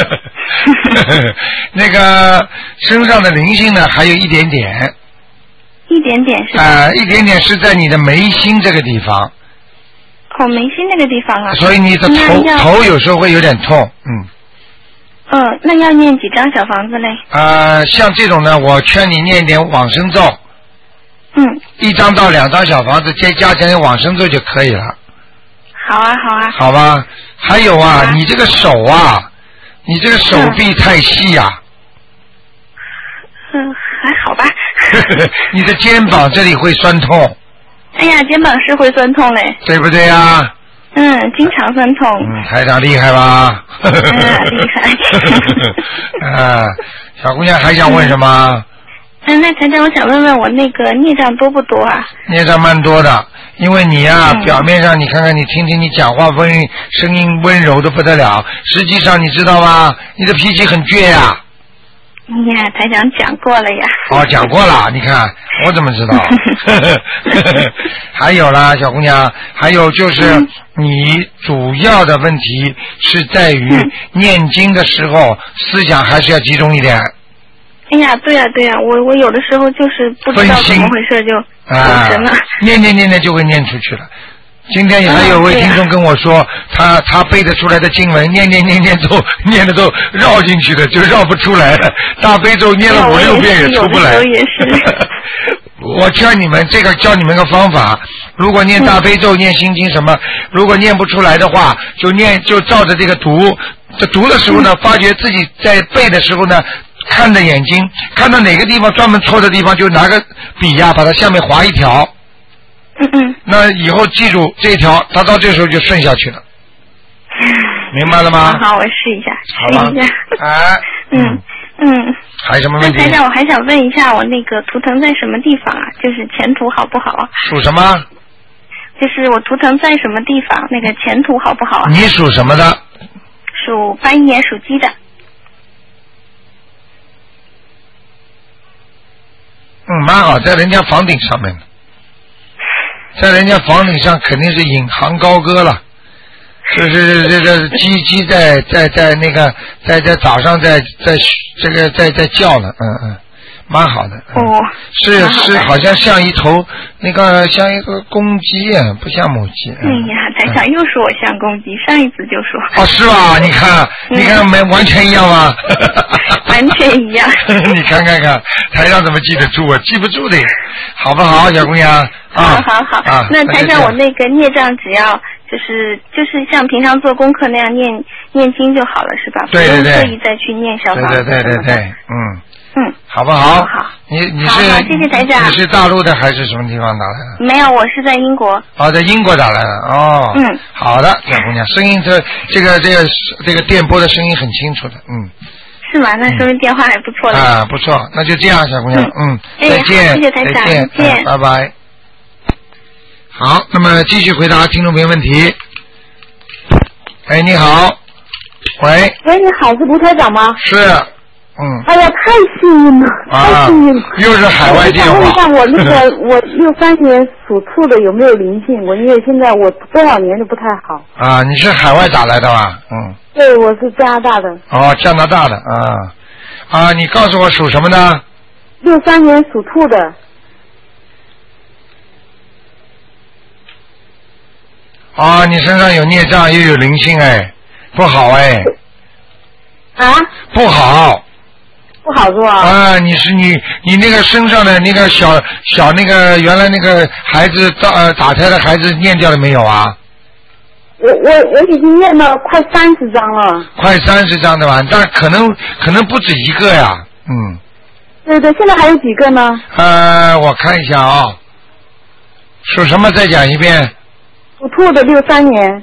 Speaker 1: 那个身上的灵性呢，还有一点点。
Speaker 5: 一点点是吧？
Speaker 1: 啊、呃，一点点是在你的眉心这个地方。
Speaker 5: 哦，眉心那个地方啊。
Speaker 1: 所以你的头头有时候会有点痛，嗯。
Speaker 5: 嗯，那要念几张小房子嘞？
Speaker 1: 呃，像这种呢，我劝你念一点往生咒。
Speaker 5: 嗯。
Speaker 1: 一张到两张小房子，再加点点往生咒就可以了。
Speaker 5: 好啊，好啊。
Speaker 1: 好吧，还有啊，啊你这个手啊，你这个手臂太细呀、啊。
Speaker 5: 嗯，还好吧。
Speaker 1: 你的肩膀这里会酸痛。
Speaker 5: 哎呀，肩膀是会酸痛嘞。
Speaker 1: 对不对呀、啊？
Speaker 5: 嗯，经常酸痛。
Speaker 1: 嗯，台长厉害吧？
Speaker 5: 嗯，厉
Speaker 1: 害。啊，小姑娘还想问什么？
Speaker 5: 嗯，那台长，我想问问我那个孽障多不多啊？
Speaker 1: 孽障蛮多的。因为你呀、啊
Speaker 5: 嗯，
Speaker 1: 表面上你看看，你听听你讲话温声音温柔的不得了，实际上你知道吗？你的脾气很倔呀。
Speaker 5: 呀，台长讲过了呀。
Speaker 1: 哦，讲过了，你看我怎么知道？还有啦，小姑娘，还有就是你主要的问题是在于念经的时候、嗯、思想还是要集中一点。
Speaker 5: 哎呀，对呀、啊、对呀、啊，我我有的时候就是不知道怎么回事就走神了、啊，
Speaker 1: 念念念念就会念出去了。今天也还有位听众跟我说，啊、他他背得出来的经文，念念念念都念的都绕进去了，就绕不出来了。大悲咒念了五六遍也出不来。
Speaker 5: 也是。
Speaker 1: 我劝你们，这个教你们个方法，如果念大悲咒、嗯、念心经什么，如果念不出来的话，就念就照着这个读，这读的时候呢，嗯、发觉自己在背的时候呢。看着眼睛，看到哪个地方专门错的地方，就拿个笔呀、啊，把它下面划一条。
Speaker 5: 嗯嗯。
Speaker 1: 那以后记住这一条，它到这时候就顺下去了。明白了吗？
Speaker 5: 好，我试一下，试一下。
Speaker 1: 哎。
Speaker 5: 嗯嗯。
Speaker 1: 还有什么问题？
Speaker 5: 台长，我还想问一下，我那个图腾在什么地方啊？就是前途好不好啊？
Speaker 1: 属什么？
Speaker 5: 就是我图腾在什么地方？那个前途好不好啊？
Speaker 1: 你属什么的？
Speaker 5: 属八一年属鸡的。
Speaker 1: 嗯，蛮好，在人家房顶上面，在人家房顶上肯定是引吭高歌了。 是是是，这个鸡鸡在在在那个在在早上在在这个在在叫了，嗯嗯。蛮好的，
Speaker 5: 哦，
Speaker 1: 是是，好像像一头那个像一个公鸡啊，不像母鸡。
Speaker 5: 哎呀，台长又说我像公鸡，上一次就说。
Speaker 1: 哦，是吧？你看，你看，没完全一样吗？
Speaker 5: 完全一样。
Speaker 1: 你看看看，台长怎么记得住啊？记不住的，好不好，小姑娘？
Speaker 5: 好好好，啊、那台长，我那个孽障只要就是就是像平常做功课那样念念经就好了，是吧？
Speaker 1: 对对对。
Speaker 5: 不用特意再去念小房子。
Speaker 1: 对对对对对，嗯。
Speaker 5: 嗯，
Speaker 1: 好不好？
Speaker 5: 好，
Speaker 1: 你你是
Speaker 5: 谢谢台长。
Speaker 1: 你是大陆的还是什么地方打来的？
Speaker 5: 没有，我是在英国。
Speaker 1: 哦，在英国打来的哦。
Speaker 5: 嗯，
Speaker 1: 好的，小姑娘，声音这这个这个这个电波的声音很清楚的，嗯。
Speaker 5: 是吗？那说明电话还不错的。
Speaker 1: 啊，不错，那就这样，小姑娘，嗯，
Speaker 5: 再
Speaker 1: 见，
Speaker 5: 谢谢台长，
Speaker 1: 再见，
Speaker 5: 见，
Speaker 1: 拜拜。好，那么继续回答听众朋友问题。哎，你好，喂。
Speaker 6: 喂，你好，是卢台长吗？
Speaker 1: 是。嗯，
Speaker 6: 哎呀，太幸运了，太幸运了！
Speaker 1: 又是海外电话。
Speaker 6: 我想问一下，我那个我六三年属兔的有没有灵性？我因为现在我多少年都不太好。
Speaker 1: 啊，你是海外打来的吧？嗯。
Speaker 6: 对，我是加拿大的。
Speaker 1: 哦，加拿大的啊啊！你告诉我属什么呢？
Speaker 6: 六三年属兔的。
Speaker 1: 啊，你身上有孽障，又有灵性，哎，不好哎。
Speaker 6: 啊？
Speaker 1: 不好。
Speaker 6: 不好是吧？
Speaker 1: 啊，你是你你那个身上的那个小小那个原来那个孩子打呃打胎的孩子念掉了没有啊？
Speaker 6: 我我我已经念了快三十张了。
Speaker 1: 快三十张的吧，但可能可能不止一个呀，嗯。
Speaker 6: 对对，现在还有几个呢？
Speaker 1: 呃，我看一下啊、哦，属什么？再讲一遍。
Speaker 6: 属兔的，六三年。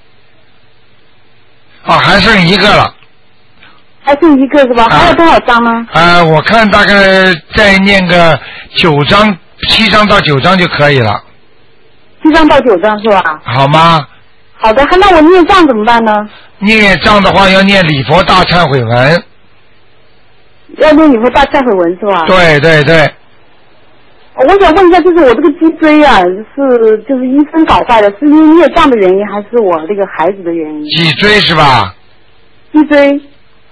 Speaker 1: 哦，还剩一个了。
Speaker 6: 还剩一个是吧？啊、还有多少张呢？
Speaker 1: 啊，我看大概再念个九张，七张到九张就可以了。
Speaker 6: 七张到九张是吧？
Speaker 1: 好吗？
Speaker 6: 好的，那我念账怎么办呢？
Speaker 1: 念账的话要念礼佛大忏悔文。
Speaker 6: 要念礼佛大忏悔文是吧？
Speaker 1: 对对对。
Speaker 6: 我想问一下，就是我这个脊椎啊，是就是医生搞坏的，是因为孽障的原因，还是我这个孩子的原因？
Speaker 1: 脊椎是吧？
Speaker 6: 脊椎。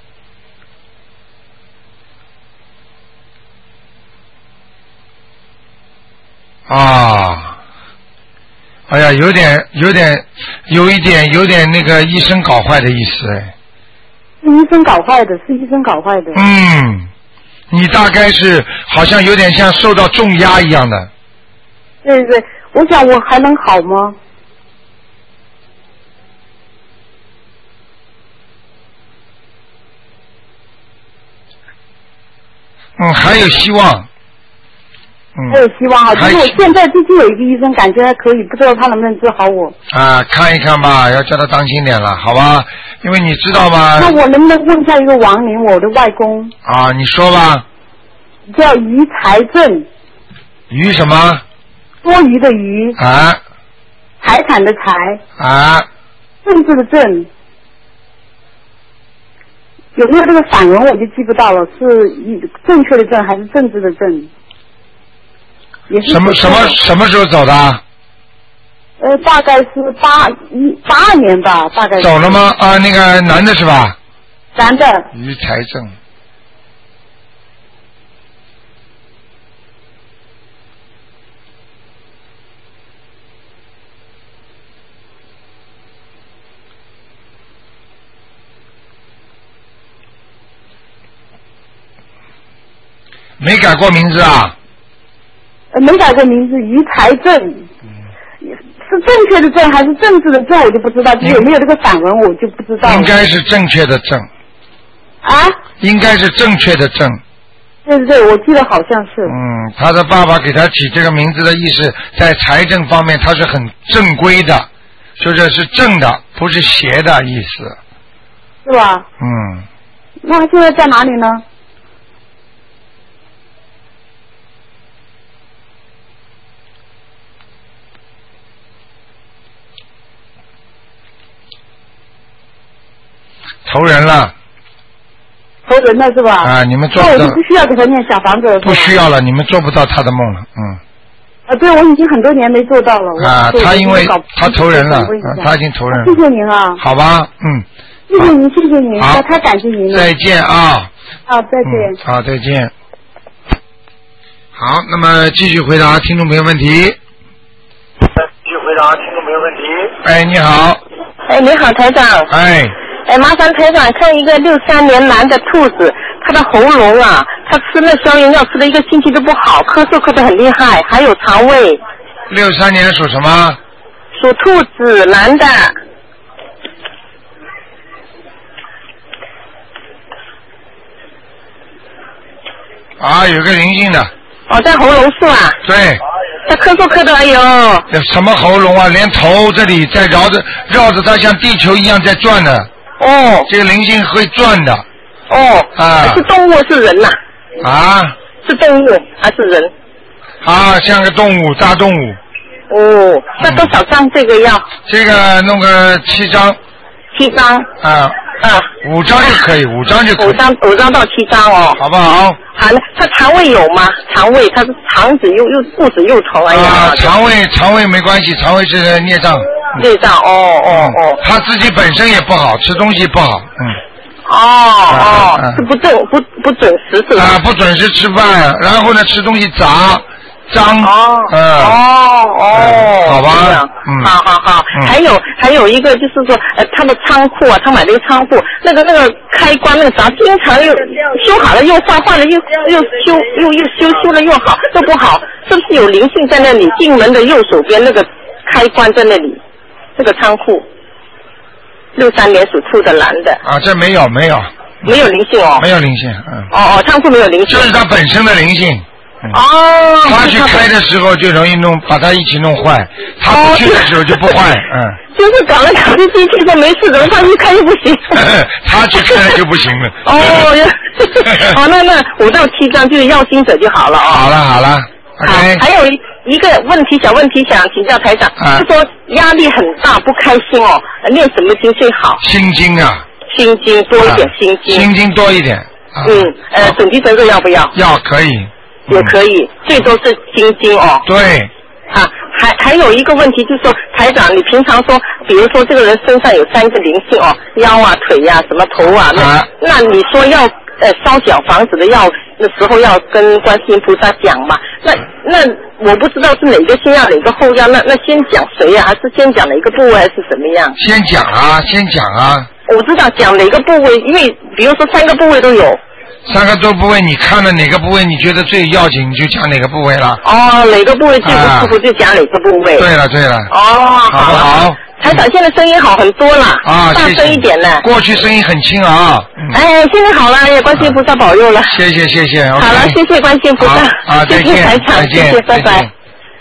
Speaker 1: 啊，哎呀，有点，有点，有一点，有点那个医生搞坏的意思哎。
Speaker 6: 是医生搞坏的，是医生搞坏的。
Speaker 1: 嗯，你大概是好像有点像受到重压一样的。
Speaker 6: 对对，我想我还能好吗？
Speaker 1: 嗯，还有希望。
Speaker 6: 还有希望啊！就是我现在最近有一个医生，感觉还可以，不知道他能不能治好我。
Speaker 1: 啊，看一看吧，要叫他当心点了，好吧？因为你知道吗？
Speaker 6: 那我能不能问一下一个亡灵，我的外公？
Speaker 1: 啊，你说吧。
Speaker 6: 叫于财政。
Speaker 1: 于什么？
Speaker 6: 多余的余。
Speaker 1: 啊。
Speaker 6: 财产的财。
Speaker 1: 啊。
Speaker 6: 政治的政。有没有这个反文我就记不到了，是一正确的正还是政治的政？
Speaker 1: 什么什么什么时候走的？
Speaker 6: 呃，大概是八一八二年吧，大概。
Speaker 1: 走了吗？啊，那个男的是吧？
Speaker 6: 男的。
Speaker 1: 于财政。没改过名字啊？
Speaker 6: 没改过名字，于财政，是正确的正还是政治的政，我就不知道。有没有这个反文，我就不知道。
Speaker 1: 应该是正确的正。
Speaker 6: 啊？
Speaker 1: 应该是正确的正。
Speaker 6: 对对对，我记得好像是。
Speaker 1: 嗯，他的爸爸给他起这个名字的意思，在财政方面他是很正规的，就是是正的，不是邪的意思。
Speaker 6: 是吧？
Speaker 1: 嗯。
Speaker 6: 那现在在哪里呢？
Speaker 1: 投人了，
Speaker 6: 投人了是吧？
Speaker 1: 啊，你们做不到。
Speaker 6: 那我就不需要给他念小房子了。
Speaker 1: 不需要了，你们做不到他的梦了，嗯。
Speaker 6: 啊，对，我已经很多年没做到了。
Speaker 1: 啊，他因为他投人了，他已经投人了。
Speaker 6: 谢谢您啊。
Speaker 1: 好吧，嗯。
Speaker 6: 谢谢您，谢谢您，那太感谢您了。
Speaker 1: 再见啊。
Speaker 6: 好，再见。
Speaker 1: 好，再见。好，那么继续回答听众朋友问题。继
Speaker 7: 续回答听众朋友问题。
Speaker 1: 哎，你好。
Speaker 3: 哎，你好，台长。
Speaker 1: 哎。
Speaker 3: 哎，麻烦台长看一个六三年男的兔子，他的喉咙啊，他吃那消炎药吃了一个星期都不好，咳嗽咳得很厉害，还有肠胃。
Speaker 1: 六三年属什么？
Speaker 3: 属兔子，男的。
Speaker 1: 啊，有个灵性的。
Speaker 3: 哦，在喉咙是吧？
Speaker 1: 对。
Speaker 3: 他咳嗽咳的，哎呦。
Speaker 1: 什么喉咙啊？连头这里在绕着绕着它，像地球一样在转的。
Speaker 3: 哦。
Speaker 1: 这个灵性会转的。
Speaker 3: 哦。
Speaker 1: 啊。
Speaker 3: 是动物是人呐、
Speaker 1: 啊？啊。
Speaker 3: 是动物还是人？
Speaker 1: 啊，像个动物，大动物。
Speaker 3: 哦，那多少张这个药？
Speaker 1: 嗯、这个弄个七张。
Speaker 3: 七张。
Speaker 1: 啊。
Speaker 3: 啊，
Speaker 1: 五张就可以，五张就可以。
Speaker 3: 五张，五张到七张哦。
Speaker 1: 好不好？
Speaker 3: 好了，他肠胃有吗？肠胃，他是肠子又又肚子又疼，哎呀。
Speaker 1: 啊，肠胃肠胃没关系，肠胃是孽障。
Speaker 3: 孽障，哦哦哦。
Speaker 1: 他自己本身也不好，吃东西不好，嗯。
Speaker 3: 哦哦，是不正不不准时是吧？
Speaker 1: 啊，不准时吃饭，然后呢，吃东西杂。脏
Speaker 3: 哦，
Speaker 1: 嗯，
Speaker 3: 哦哦，
Speaker 1: 好吧，
Speaker 3: 嗯，好好好，还有还有一个就是说，呃，他的仓库啊，他买了一个仓库，那个那个开关那个闸经常又修好了又坏，坏了又又修又又修修了又好，都不好，是不是有灵性在那里？进门的右手边那个开关在那里，这个仓库，六三年属兔的男的。
Speaker 1: 啊，这没有没有。
Speaker 3: 没有灵性哦。
Speaker 1: 没有灵性，嗯。
Speaker 3: 哦哦，仓库没有灵性。
Speaker 1: 这是他本身的灵性。
Speaker 3: 嗯、哦，
Speaker 1: 他去开的时候就容易弄，把它一起弄坏。他不去的时候就不坏，嗯。
Speaker 3: 就是搞来搞去，机器说没事，怎么他一开就不行？
Speaker 1: 他去开了就不行了。
Speaker 3: 哦，好，那那五到七张就是要经者就好了哦。
Speaker 1: 好了好了。
Speaker 3: 好，还有一个问题，小问题想请教台长，啊、就说压力很大，不开心哦，念什么经最好？
Speaker 1: 心经啊。
Speaker 3: 心经多一点，啊、心经。
Speaker 1: 心经多一点。
Speaker 3: 啊、嗯，呃，准提神咒要不要？
Speaker 1: 要，可以。
Speaker 3: 也可以，最多是心经哦。
Speaker 1: 对。
Speaker 3: 啊，还还有一个问题就是说，台长，你平常说，比如说这个人身上有三个灵性哦，腰啊、腿呀、啊、什么头啊，那、啊、那你说要呃烧小房子的要的时候要跟观世音菩萨讲嘛？那那我不知道是哪个先要哪个后要，那那先讲谁呀、啊？还是先讲哪个部位还是怎么样？
Speaker 1: 先讲啊，先讲啊。
Speaker 3: 我知道讲哪个部位，因为比如说三个部位都有。
Speaker 1: 三个都部位，你看了哪个部位你觉得最要紧，你就讲哪个部位了。
Speaker 3: 哦，哪个部位最不舒服就讲哪个部位。
Speaker 1: 对了对了。
Speaker 3: 哦，
Speaker 1: 好不好？
Speaker 3: 台长现在声音好很多了，
Speaker 1: 啊，
Speaker 3: 大声一点呢。
Speaker 1: 过去声音很轻啊。
Speaker 3: 哎，现在好了，也观世音菩萨保佑了。
Speaker 1: 谢谢谢谢。
Speaker 3: 好了，谢谢观世音菩萨。
Speaker 1: 啊，
Speaker 3: 谢谢台长，谢谢，拜拜。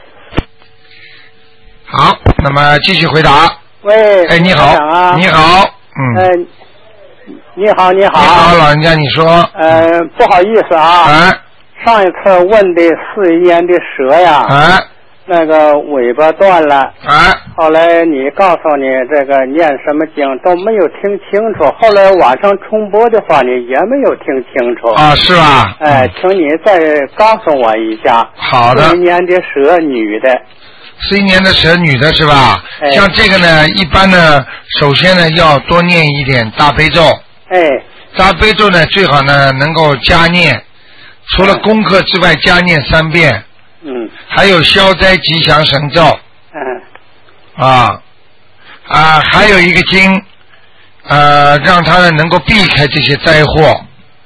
Speaker 1: 好，那么继续回答。
Speaker 8: 喂。
Speaker 1: 哎，你好。你好。嗯。
Speaker 8: 你好，你好。
Speaker 1: 你好，老人家，你说。
Speaker 8: 呃，不好意思啊。
Speaker 1: 哎。
Speaker 8: 上一次问的四一年的蛇呀。
Speaker 1: 哎。
Speaker 8: 那个尾巴断了。
Speaker 1: 哎。
Speaker 8: 后来你告诉你这个念什么经都没有听清楚，后来晚上重播的话你也没有听清楚。
Speaker 1: 啊，是吧？
Speaker 8: 哎，请你再告诉我一下。
Speaker 1: 好的。
Speaker 8: 四一年的蛇女的。
Speaker 1: 四一年的蛇女的是吧？
Speaker 8: 哎。
Speaker 1: 像这个呢，一般呢，首先呢要多念一点大悲咒。
Speaker 8: 哎，
Speaker 1: 大悲咒呢，最好呢能够加念，除了功课之外，加念三遍。
Speaker 8: 嗯。
Speaker 1: 还有消灾吉祥神咒。
Speaker 8: 嗯。
Speaker 1: 啊啊，还有一个经，呃，让他呢能够避开这些灾祸。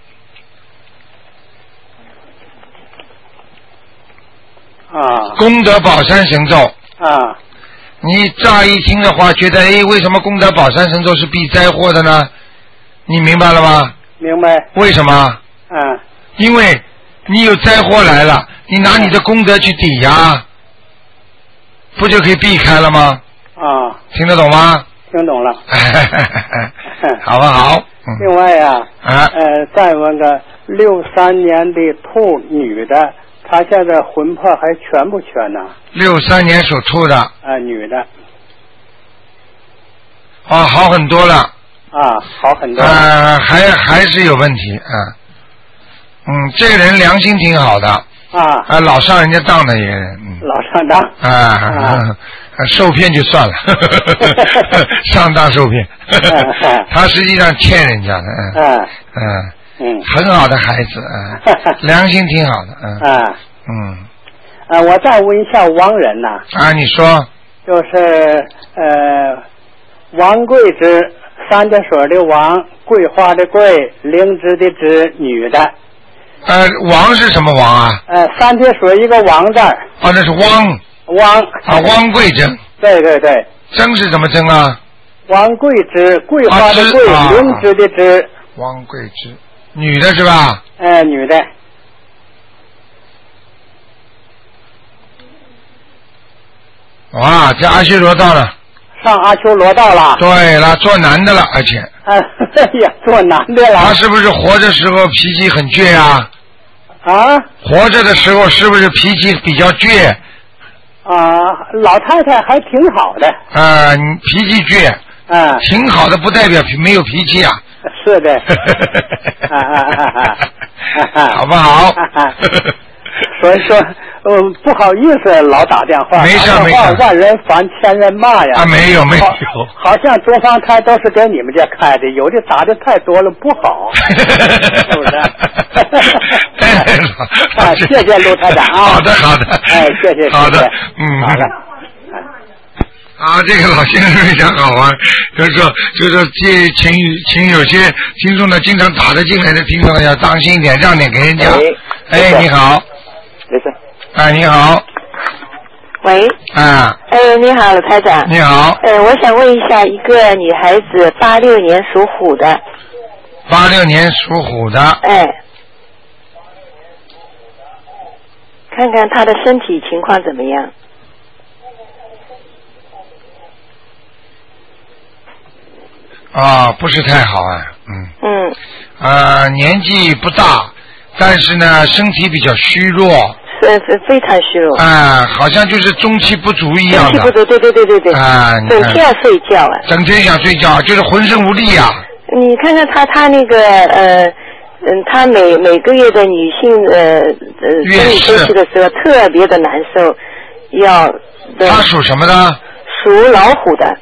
Speaker 8: 啊。
Speaker 1: 功德宝山神咒。
Speaker 8: 啊。
Speaker 1: 你乍一听的话，觉得哎，为什么功德宝山神咒是避灾祸的呢？你明白了吗？
Speaker 8: 明白。
Speaker 1: 为什么？
Speaker 8: 嗯。
Speaker 1: 因为你有灾祸来了，你拿你的功德去抵呀，不就可以避开了吗？
Speaker 8: 啊。
Speaker 1: 听得懂吗？
Speaker 8: 听懂了。
Speaker 1: 好不好？
Speaker 8: 嗯、另外呀、
Speaker 1: 啊，啊，
Speaker 8: 呃，再问个六三年的兔女的，她现在魂魄还全不全呢？
Speaker 1: 六三年属兔的。啊、
Speaker 8: 呃，女的。
Speaker 1: 哦，好很多了。
Speaker 8: 啊，好很多。
Speaker 1: 呃，还还是有问题啊。嗯，这个人良心挺好的。
Speaker 8: 啊。
Speaker 1: 啊，老上人家当的也，嗯。
Speaker 8: 老上当。
Speaker 1: 啊，啊受骗就算了，上当受骗，他实际上欠人家的，嗯嗯嗯，很好的孩子，嗯，良心挺好的，嗯
Speaker 8: 啊
Speaker 1: 嗯，
Speaker 8: 啊，我再问一下王人呐，
Speaker 1: 啊，你说，
Speaker 8: 就是呃，王桂枝，三点水的王，桂花的桂，灵芝的芝，女的。
Speaker 1: 呃，王是什么王啊？
Speaker 8: 呃，三点水一个王字。
Speaker 1: 哦，那是汪。
Speaker 8: 汪
Speaker 1: 啊，汪桂珍。
Speaker 8: 对对对。
Speaker 1: 珍是什么珍啊？
Speaker 8: 王桂枝，桂花的桂，
Speaker 1: 啊、
Speaker 8: 灵芝的芝。
Speaker 1: 汪桂枝，女的是吧？
Speaker 8: 呃，女的。
Speaker 1: 哇，这阿修罗道了。
Speaker 8: 上阿修罗道了。
Speaker 1: 对了，做男的了，而且。
Speaker 8: 哎呀，做男的了。
Speaker 1: 他是不是活着时候脾气很倔啊？
Speaker 8: 啊？
Speaker 1: 活着的时候是不是脾气比较倔？
Speaker 8: 啊，老太太还挺好的。
Speaker 1: 啊，你脾气倔。
Speaker 8: 啊。
Speaker 1: 挺好的不代表没有脾气啊。
Speaker 8: 是的。啊啊啊啊！
Speaker 1: 好不好？
Speaker 8: 所以说，嗯，不好意思，老打电话，
Speaker 1: 没事没事，
Speaker 8: 万人烦，千人骂呀。
Speaker 1: 啊，没有没有，
Speaker 8: 好像东方台都是给你们家开的，有的打的太多了，不好，是不是？啊，谢谢陆台长啊。
Speaker 1: 好的好的，
Speaker 8: 哎，谢谢，
Speaker 1: 好的，嗯，
Speaker 8: 好的。
Speaker 1: 啊，这个老先生非常好玩，就是说，就是说，这请请有些听众呢，经常打得进来的听众呢，要当心一点，让点给人家。哎，你好。
Speaker 9: 没事。
Speaker 1: 哎，你好。
Speaker 10: 喂。
Speaker 1: 啊。
Speaker 10: 哎，你好，卢台长。
Speaker 1: 你好。
Speaker 10: 呃，我想问一下，一个女孩子，八六年属虎的。
Speaker 1: 八六年属虎的。
Speaker 10: 哎。看看她的身体情况怎么样？
Speaker 1: 啊，不是太好啊，嗯。
Speaker 10: 嗯。
Speaker 1: 啊，年纪不大，但是呢，身体比较虚弱。
Speaker 10: 是是非常虚弱。
Speaker 1: 啊，好像就是中气不足一样的。
Speaker 10: 中气不足，对对对对对。
Speaker 1: 啊，
Speaker 10: 整天要睡觉啊。
Speaker 1: 整天想睡觉，就是浑身无力啊。
Speaker 10: 你看看她，她那个呃，嗯，她每每个月的女性呃呃生理周期的时候特别的难受，要。
Speaker 1: 她属什么的？
Speaker 10: 属老虎的。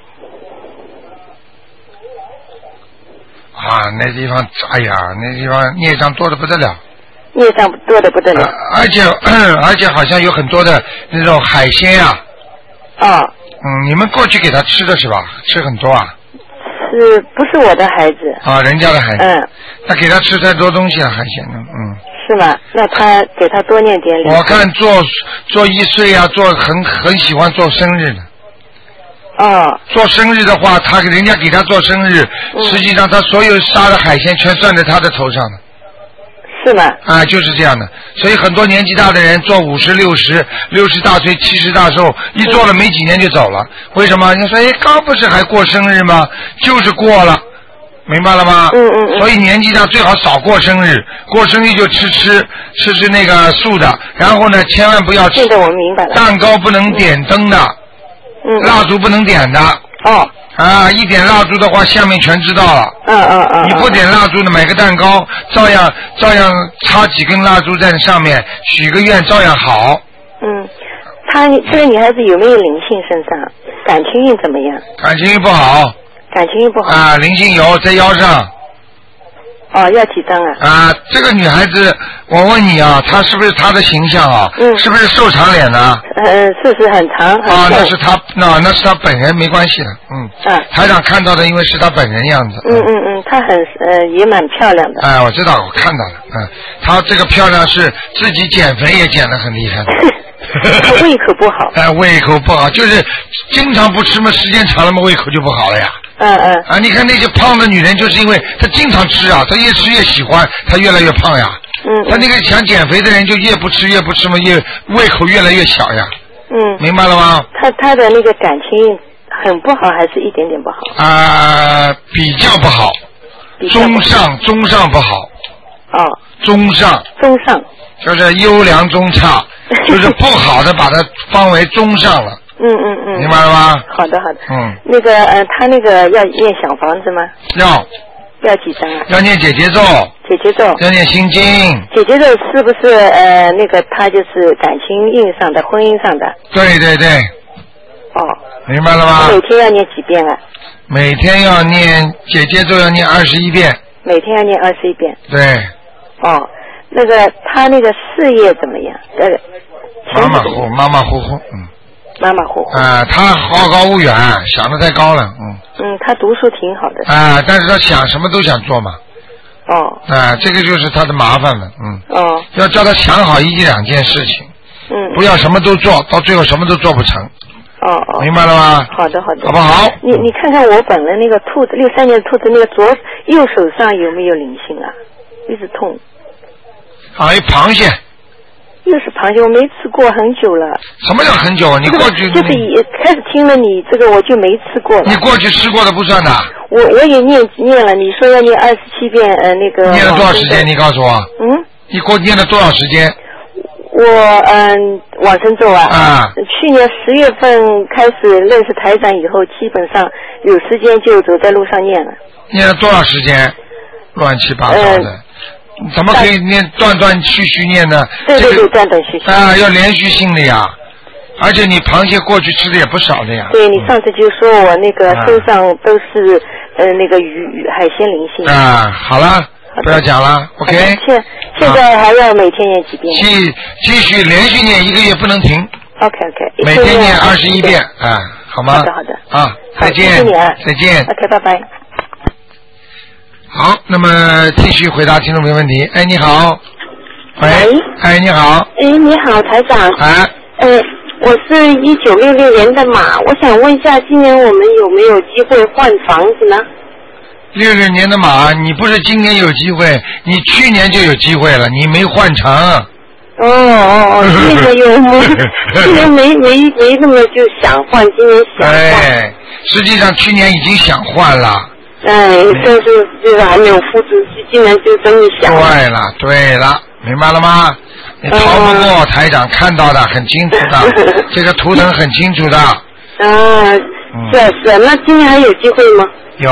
Speaker 1: 啊，那地方，哎呀，那地方孽障多的不得了。
Speaker 10: 孽障多的不得了。
Speaker 1: 啊、而且而且好像有很多的那种海鲜啊。
Speaker 10: 啊。
Speaker 1: 嗯，你们过去给他吃的是吧？吃很多啊。
Speaker 10: 是不是我的孩子？
Speaker 1: 啊，人家的孩子。
Speaker 10: 嗯。
Speaker 1: 他给他吃太多东西了，海鲜呢，嗯。
Speaker 10: 是吗？那他给他多念点礼。
Speaker 1: 我看做做一岁啊，做很很喜欢做生日的。
Speaker 10: 哦，
Speaker 1: 做生日的话，他给人家给他做生日，嗯、实际上他所有杀的海鲜全算在他的头上的。
Speaker 10: 是吗？
Speaker 1: 啊，就是这样的。所以很多年纪大的人做五十、六十、六十大岁、七十大寿，一做了没几年就走了。嗯、为什么？你说，哎，刚不是还过生日吗？就是过了，明白了吗？
Speaker 10: 嗯嗯嗯。
Speaker 1: 所以年纪大最好少过生日，过生日就吃吃吃吃那个素的，然后呢，千万不要吃。
Speaker 10: 这个我明白了。
Speaker 1: 蛋糕不能点灯的。
Speaker 10: 嗯，
Speaker 1: 蜡烛不能点的。
Speaker 10: 哦。
Speaker 1: 啊，一点蜡烛的话，下面全知道了。
Speaker 10: 嗯嗯嗯。
Speaker 1: 你不点蜡烛的，买个蛋糕，照样照样插几根蜡烛在上面，许个愿，照样好。
Speaker 10: 嗯，她这个女孩子有没有灵性身上？感情运怎么样？
Speaker 1: 感情运不好。
Speaker 10: 感情运不好。
Speaker 1: 啊，灵性有在腰上。
Speaker 10: 哦，要几张啊？
Speaker 1: 啊，这个女孩子，我问你啊，她是不是她的形象啊？
Speaker 10: 嗯。
Speaker 1: 是不是瘦长脸呢？
Speaker 10: 嗯，是是很长很
Speaker 1: 啊，那是她，那那是她本人，没关系的，嗯。
Speaker 10: 嗯。
Speaker 1: 台长看到的，因为是她本人样子。
Speaker 10: 嗯嗯嗯，她很呃也蛮漂亮的。
Speaker 1: 哎，我知道，我看到了，嗯，她这个漂亮是自己减肥也减得很厉害的。
Speaker 10: 她胃口不好。
Speaker 1: 哎，胃口不好，就是经常不吃嘛，时间长了嘛，胃口就不好了呀。
Speaker 10: 嗯嗯。
Speaker 1: 啊，你看那些胖的女人，就是因为她经常吃啊，她越吃越喜欢，她越来越胖呀。
Speaker 10: 嗯。
Speaker 1: 她那个想减肥的人，就越不吃越不吃嘛，越胃口越来越小呀。
Speaker 10: 嗯。
Speaker 1: 明白了吗？
Speaker 10: 她她的那个感情很不好，还是一点点不好？
Speaker 1: 啊、呃，比较不好。中上，中上不好。
Speaker 10: 哦。
Speaker 1: 中上。
Speaker 10: 中上。
Speaker 1: 就是优良中差，就是不好的把它放为中上了。
Speaker 10: 嗯嗯嗯。
Speaker 1: 明白了吗？
Speaker 10: 好的好的。
Speaker 1: 嗯。
Speaker 10: 那个呃，他那个要念小房子吗？
Speaker 1: 要。
Speaker 10: 要几张啊？
Speaker 1: 要念姐姐咒。
Speaker 10: 姐姐姐咒。
Speaker 1: 要念心经。
Speaker 10: 姐姐咒是不是呃那个他就是感情运上的，婚姻上的？
Speaker 1: 对对对。
Speaker 10: 哦。
Speaker 1: 明白了吗？
Speaker 10: 每天要念几遍啊？
Speaker 1: 每天要念姐姐咒要念二十一遍。
Speaker 10: 每天要念二十一遍。
Speaker 1: 对。
Speaker 10: 哦，那个他那个事业怎么样？呃，
Speaker 1: 马马虎马马虎虎，嗯。
Speaker 10: 马马虎虎。
Speaker 1: 啊，他好高骛远，想的太高了，嗯。
Speaker 10: 嗯，他读书挺好的。
Speaker 1: 啊，但是他想什么都想做嘛。
Speaker 10: 哦。
Speaker 1: 啊，这个就是他的麻烦了，嗯。
Speaker 10: 哦。
Speaker 1: 要叫他想好一两件事情。
Speaker 10: 嗯。
Speaker 1: 不要什么都做，到最后什么都做不成。
Speaker 10: 哦哦。
Speaker 1: 明白了吗？
Speaker 10: 好的好的。
Speaker 1: 好不好？
Speaker 10: 你你看看我本人那个兔子，六三年的兔子那个左右手上有没有灵性啊？一直痛。
Speaker 1: 啊，一螃蟹。
Speaker 10: 又是螃蟹，我没吃过很久了。
Speaker 1: 什么叫很久？你过去
Speaker 10: 就是也开始听了你这个，我就没吃过了。
Speaker 1: 你过去吃过的不算的。
Speaker 10: 我我也念念了，你说要念二十七遍，呃，那个。
Speaker 1: 念了多少时间？你告诉我。
Speaker 10: 嗯。
Speaker 1: 你给我念了多少时间？
Speaker 10: 我嗯，往生咒啊。
Speaker 1: 啊。
Speaker 10: 去年十月份开始认识台长以后，基本上有时间就走在路上念了。
Speaker 1: 念了多少时间？乱七八糟的。呃怎么可以念断断续续念呢？
Speaker 10: 对对对，断断续续
Speaker 1: 啊，要连续性的呀！而且你螃蟹过去吃的也不少的呀。
Speaker 10: 对，你上次就说我那个身上都是、啊、呃那个鱼海鲜灵性。
Speaker 1: 啊，好了，不要讲了 ，OK。
Speaker 10: 现现在还要每天念几遍？
Speaker 1: 继继续连续念一个月不能停。
Speaker 10: OK OK。
Speaker 1: 每天念二十一遍，啊，好吗？
Speaker 10: 好的好的。
Speaker 1: 啊，再见。
Speaker 10: 谢谢你啊。
Speaker 1: 再见。
Speaker 10: OK， 拜拜。
Speaker 1: 好，那么继续回答听众朋友问题。哎，你好。喂。哎，你好。
Speaker 9: 哎，你好，台长。
Speaker 1: 哎。
Speaker 9: 呃，我是一九六六年的马，我想问一下，今年我们有没有机会换房子呢？
Speaker 1: 六六年的马，你不是今年有机会，你去年就有机会了，你没换成。
Speaker 9: 哦哦哦，去年有，去年没没没那么就想换，今年想换。
Speaker 1: 哎，实际上去年已经想换了。
Speaker 9: 哎，但是就是还没有付出去，今年就真的想。
Speaker 1: 对了，对了，明白了吗？你逃不过台长看到的很清楚的，这个图腾很清楚的。
Speaker 9: 啊，是啊是啊，那今年还有机会吗？
Speaker 1: 有，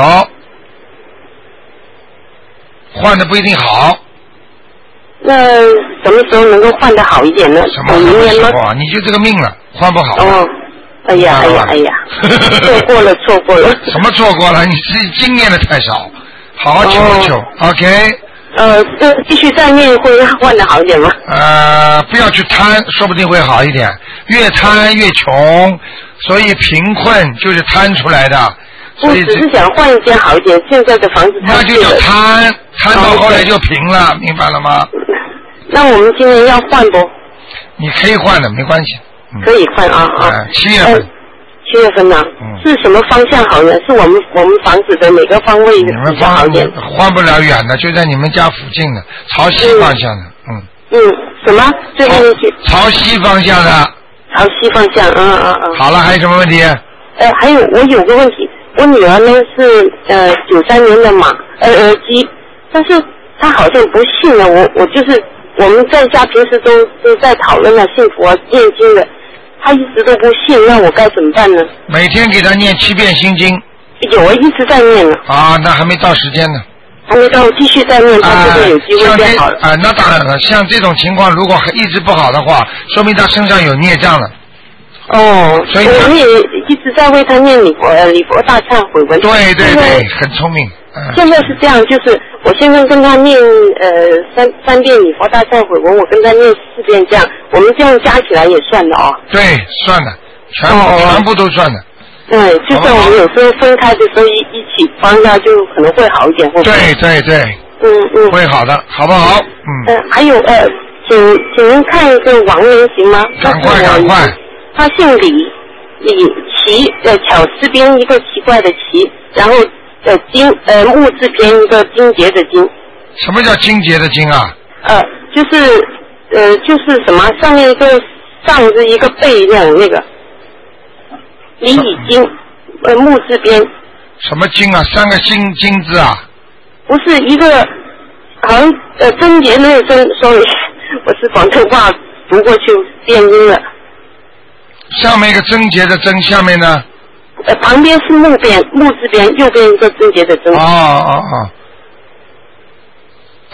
Speaker 1: 换的不一定好。
Speaker 9: 那什么时候能够换得好一点呢？
Speaker 1: 什么时候啊？你就这个命了，换不好。
Speaker 9: 哦。哎呀哎呀哎呀，错过了错过了。
Speaker 1: 什么错过了？你是经验的太少，好好求求、哦、，OK。
Speaker 9: 呃，继续再念会换得好一点吗？
Speaker 1: 呃，不要去贪，说不定会好一点。越贪越穷，所以贫困就是贪出来的。
Speaker 9: 我只是想换一间好一点，现在的房子太
Speaker 1: 那就叫贪，贪到后来就平了，明白了吗？
Speaker 9: 那我们今年要换不？
Speaker 1: 你可以换的，没关系。
Speaker 9: 可以换啊啊！
Speaker 1: 七月份，呃、
Speaker 9: 七月份呢、啊嗯？是什么方向好呢？是我们我们房子的哪个方位比较好一点？
Speaker 1: 换不了远的，就在你们家附近的，朝西方向的，嗯。
Speaker 9: 嗯，什么？最后一句。
Speaker 1: 朝西方向的。
Speaker 9: 朝西方向，嗯嗯嗯。
Speaker 1: 好了，还有什么问题？
Speaker 9: 呃，还有我有个问题，我女儿呢是呃九三年的马呃呃鸡，但是她好像不信了，我我就是我们在家平时都都在讨论了信佛念经的。他一直都不信，那我该怎么办呢？
Speaker 1: 每天给他念七遍心经。
Speaker 9: 有啊，一直在念呢。
Speaker 1: 啊，那还没到时间呢。
Speaker 9: 还没到，继续在念，他就会有机会变好。
Speaker 1: 啊，那当然了，像这种情况，如果一直不好的话，说明他身上有孽障了。
Speaker 9: 哦，所以我们也一直在为他念礼佛礼佛大忏悔文。
Speaker 1: 对对对，很聪明。
Speaker 9: 嗯、现在是这样，就是我现在跟他念呃三三遍礼佛大忏悔文，我跟他念四遍这样，我们这样加起来也算的哦。
Speaker 1: 对，算的，全部、哦、全部都算的。
Speaker 9: 对，就算我们有时候分开的时候一一起帮他，就可能会好一点，会不会？
Speaker 1: 对对对。
Speaker 9: 嗯嗯。
Speaker 1: 会好的，好不好？嗯。
Speaker 9: 呃，还有呃，请请您看一个亡人行吗？
Speaker 1: 赶快赶快。
Speaker 9: 他姓李，李奇，呃，巧思边一个奇怪的奇，然后。呃，金呃木字边一个金节的金。
Speaker 1: 什么叫金节的金啊？
Speaker 9: 呃，就是呃就是什么上面一个上字一个贝那样那个。李以金，呃木字边。
Speaker 1: 什么金啊？三个金金字啊？
Speaker 9: 不是一个，好像呃贞节那个贞 ，sorry， 我是广东话读过去变音了。
Speaker 1: 上面一个贞节的贞，下面呢？
Speaker 9: 呃，旁边是木边，木字边，右边一个贞节的贞。
Speaker 1: 哦哦哦。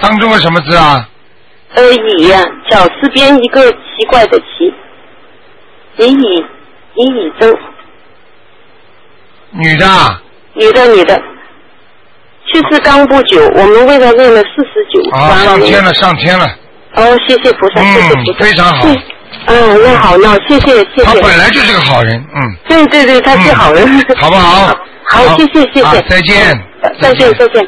Speaker 1: 当中个什么字啊？
Speaker 9: 呃，乙呀、啊，绞丝边一个奇怪的奇，乙乙乙乙洲。
Speaker 1: 女的。
Speaker 9: 女的，女的。去世刚不久，我们为他念了四十九章。
Speaker 1: 啊，上天了，上天了。
Speaker 9: 哦，谢谢菩萨，谢谢菩萨，
Speaker 1: 非常好。
Speaker 9: 嗯，那好，那谢谢谢谢。
Speaker 1: 他本来就是个好人，嗯。
Speaker 9: 对对对，他是好人。
Speaker 1: 嗯、好不好？
Speaker 9: 好，好谢谢谢谢、啊。
Speaker 1: 再见。
Speaker 9: 再见再见。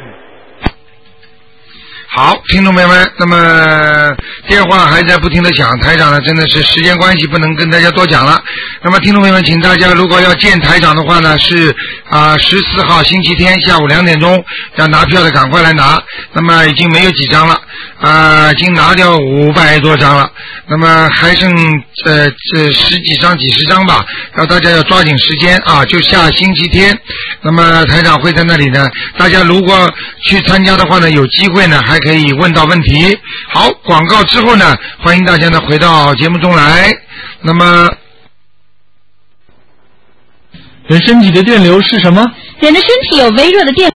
Speaker 1: 好，听众朋友们，那么电话还在不停的响，台长呢真的是时间关系不能跟大家多讲了。那么听众朋友们，请大家如果要见台长的话呢，是啊十四号星期天下午两点钟要拿票的赶快来拿。那么已经没有几张了，啊，已经拿掉五百多张了。那么还剩呃这十几张、几十张吧，让大家要抓紧时间啊，就下星期天。那么台长会在那里呢，大家如果去参加的话呢，有机会呢还可以问到问题。好，广告之后呢，欢迎大家呢回到节目中来。那么，
Speaker 11: 人身体的电流是什么？
Speaker 12: 人的身体有微弱的电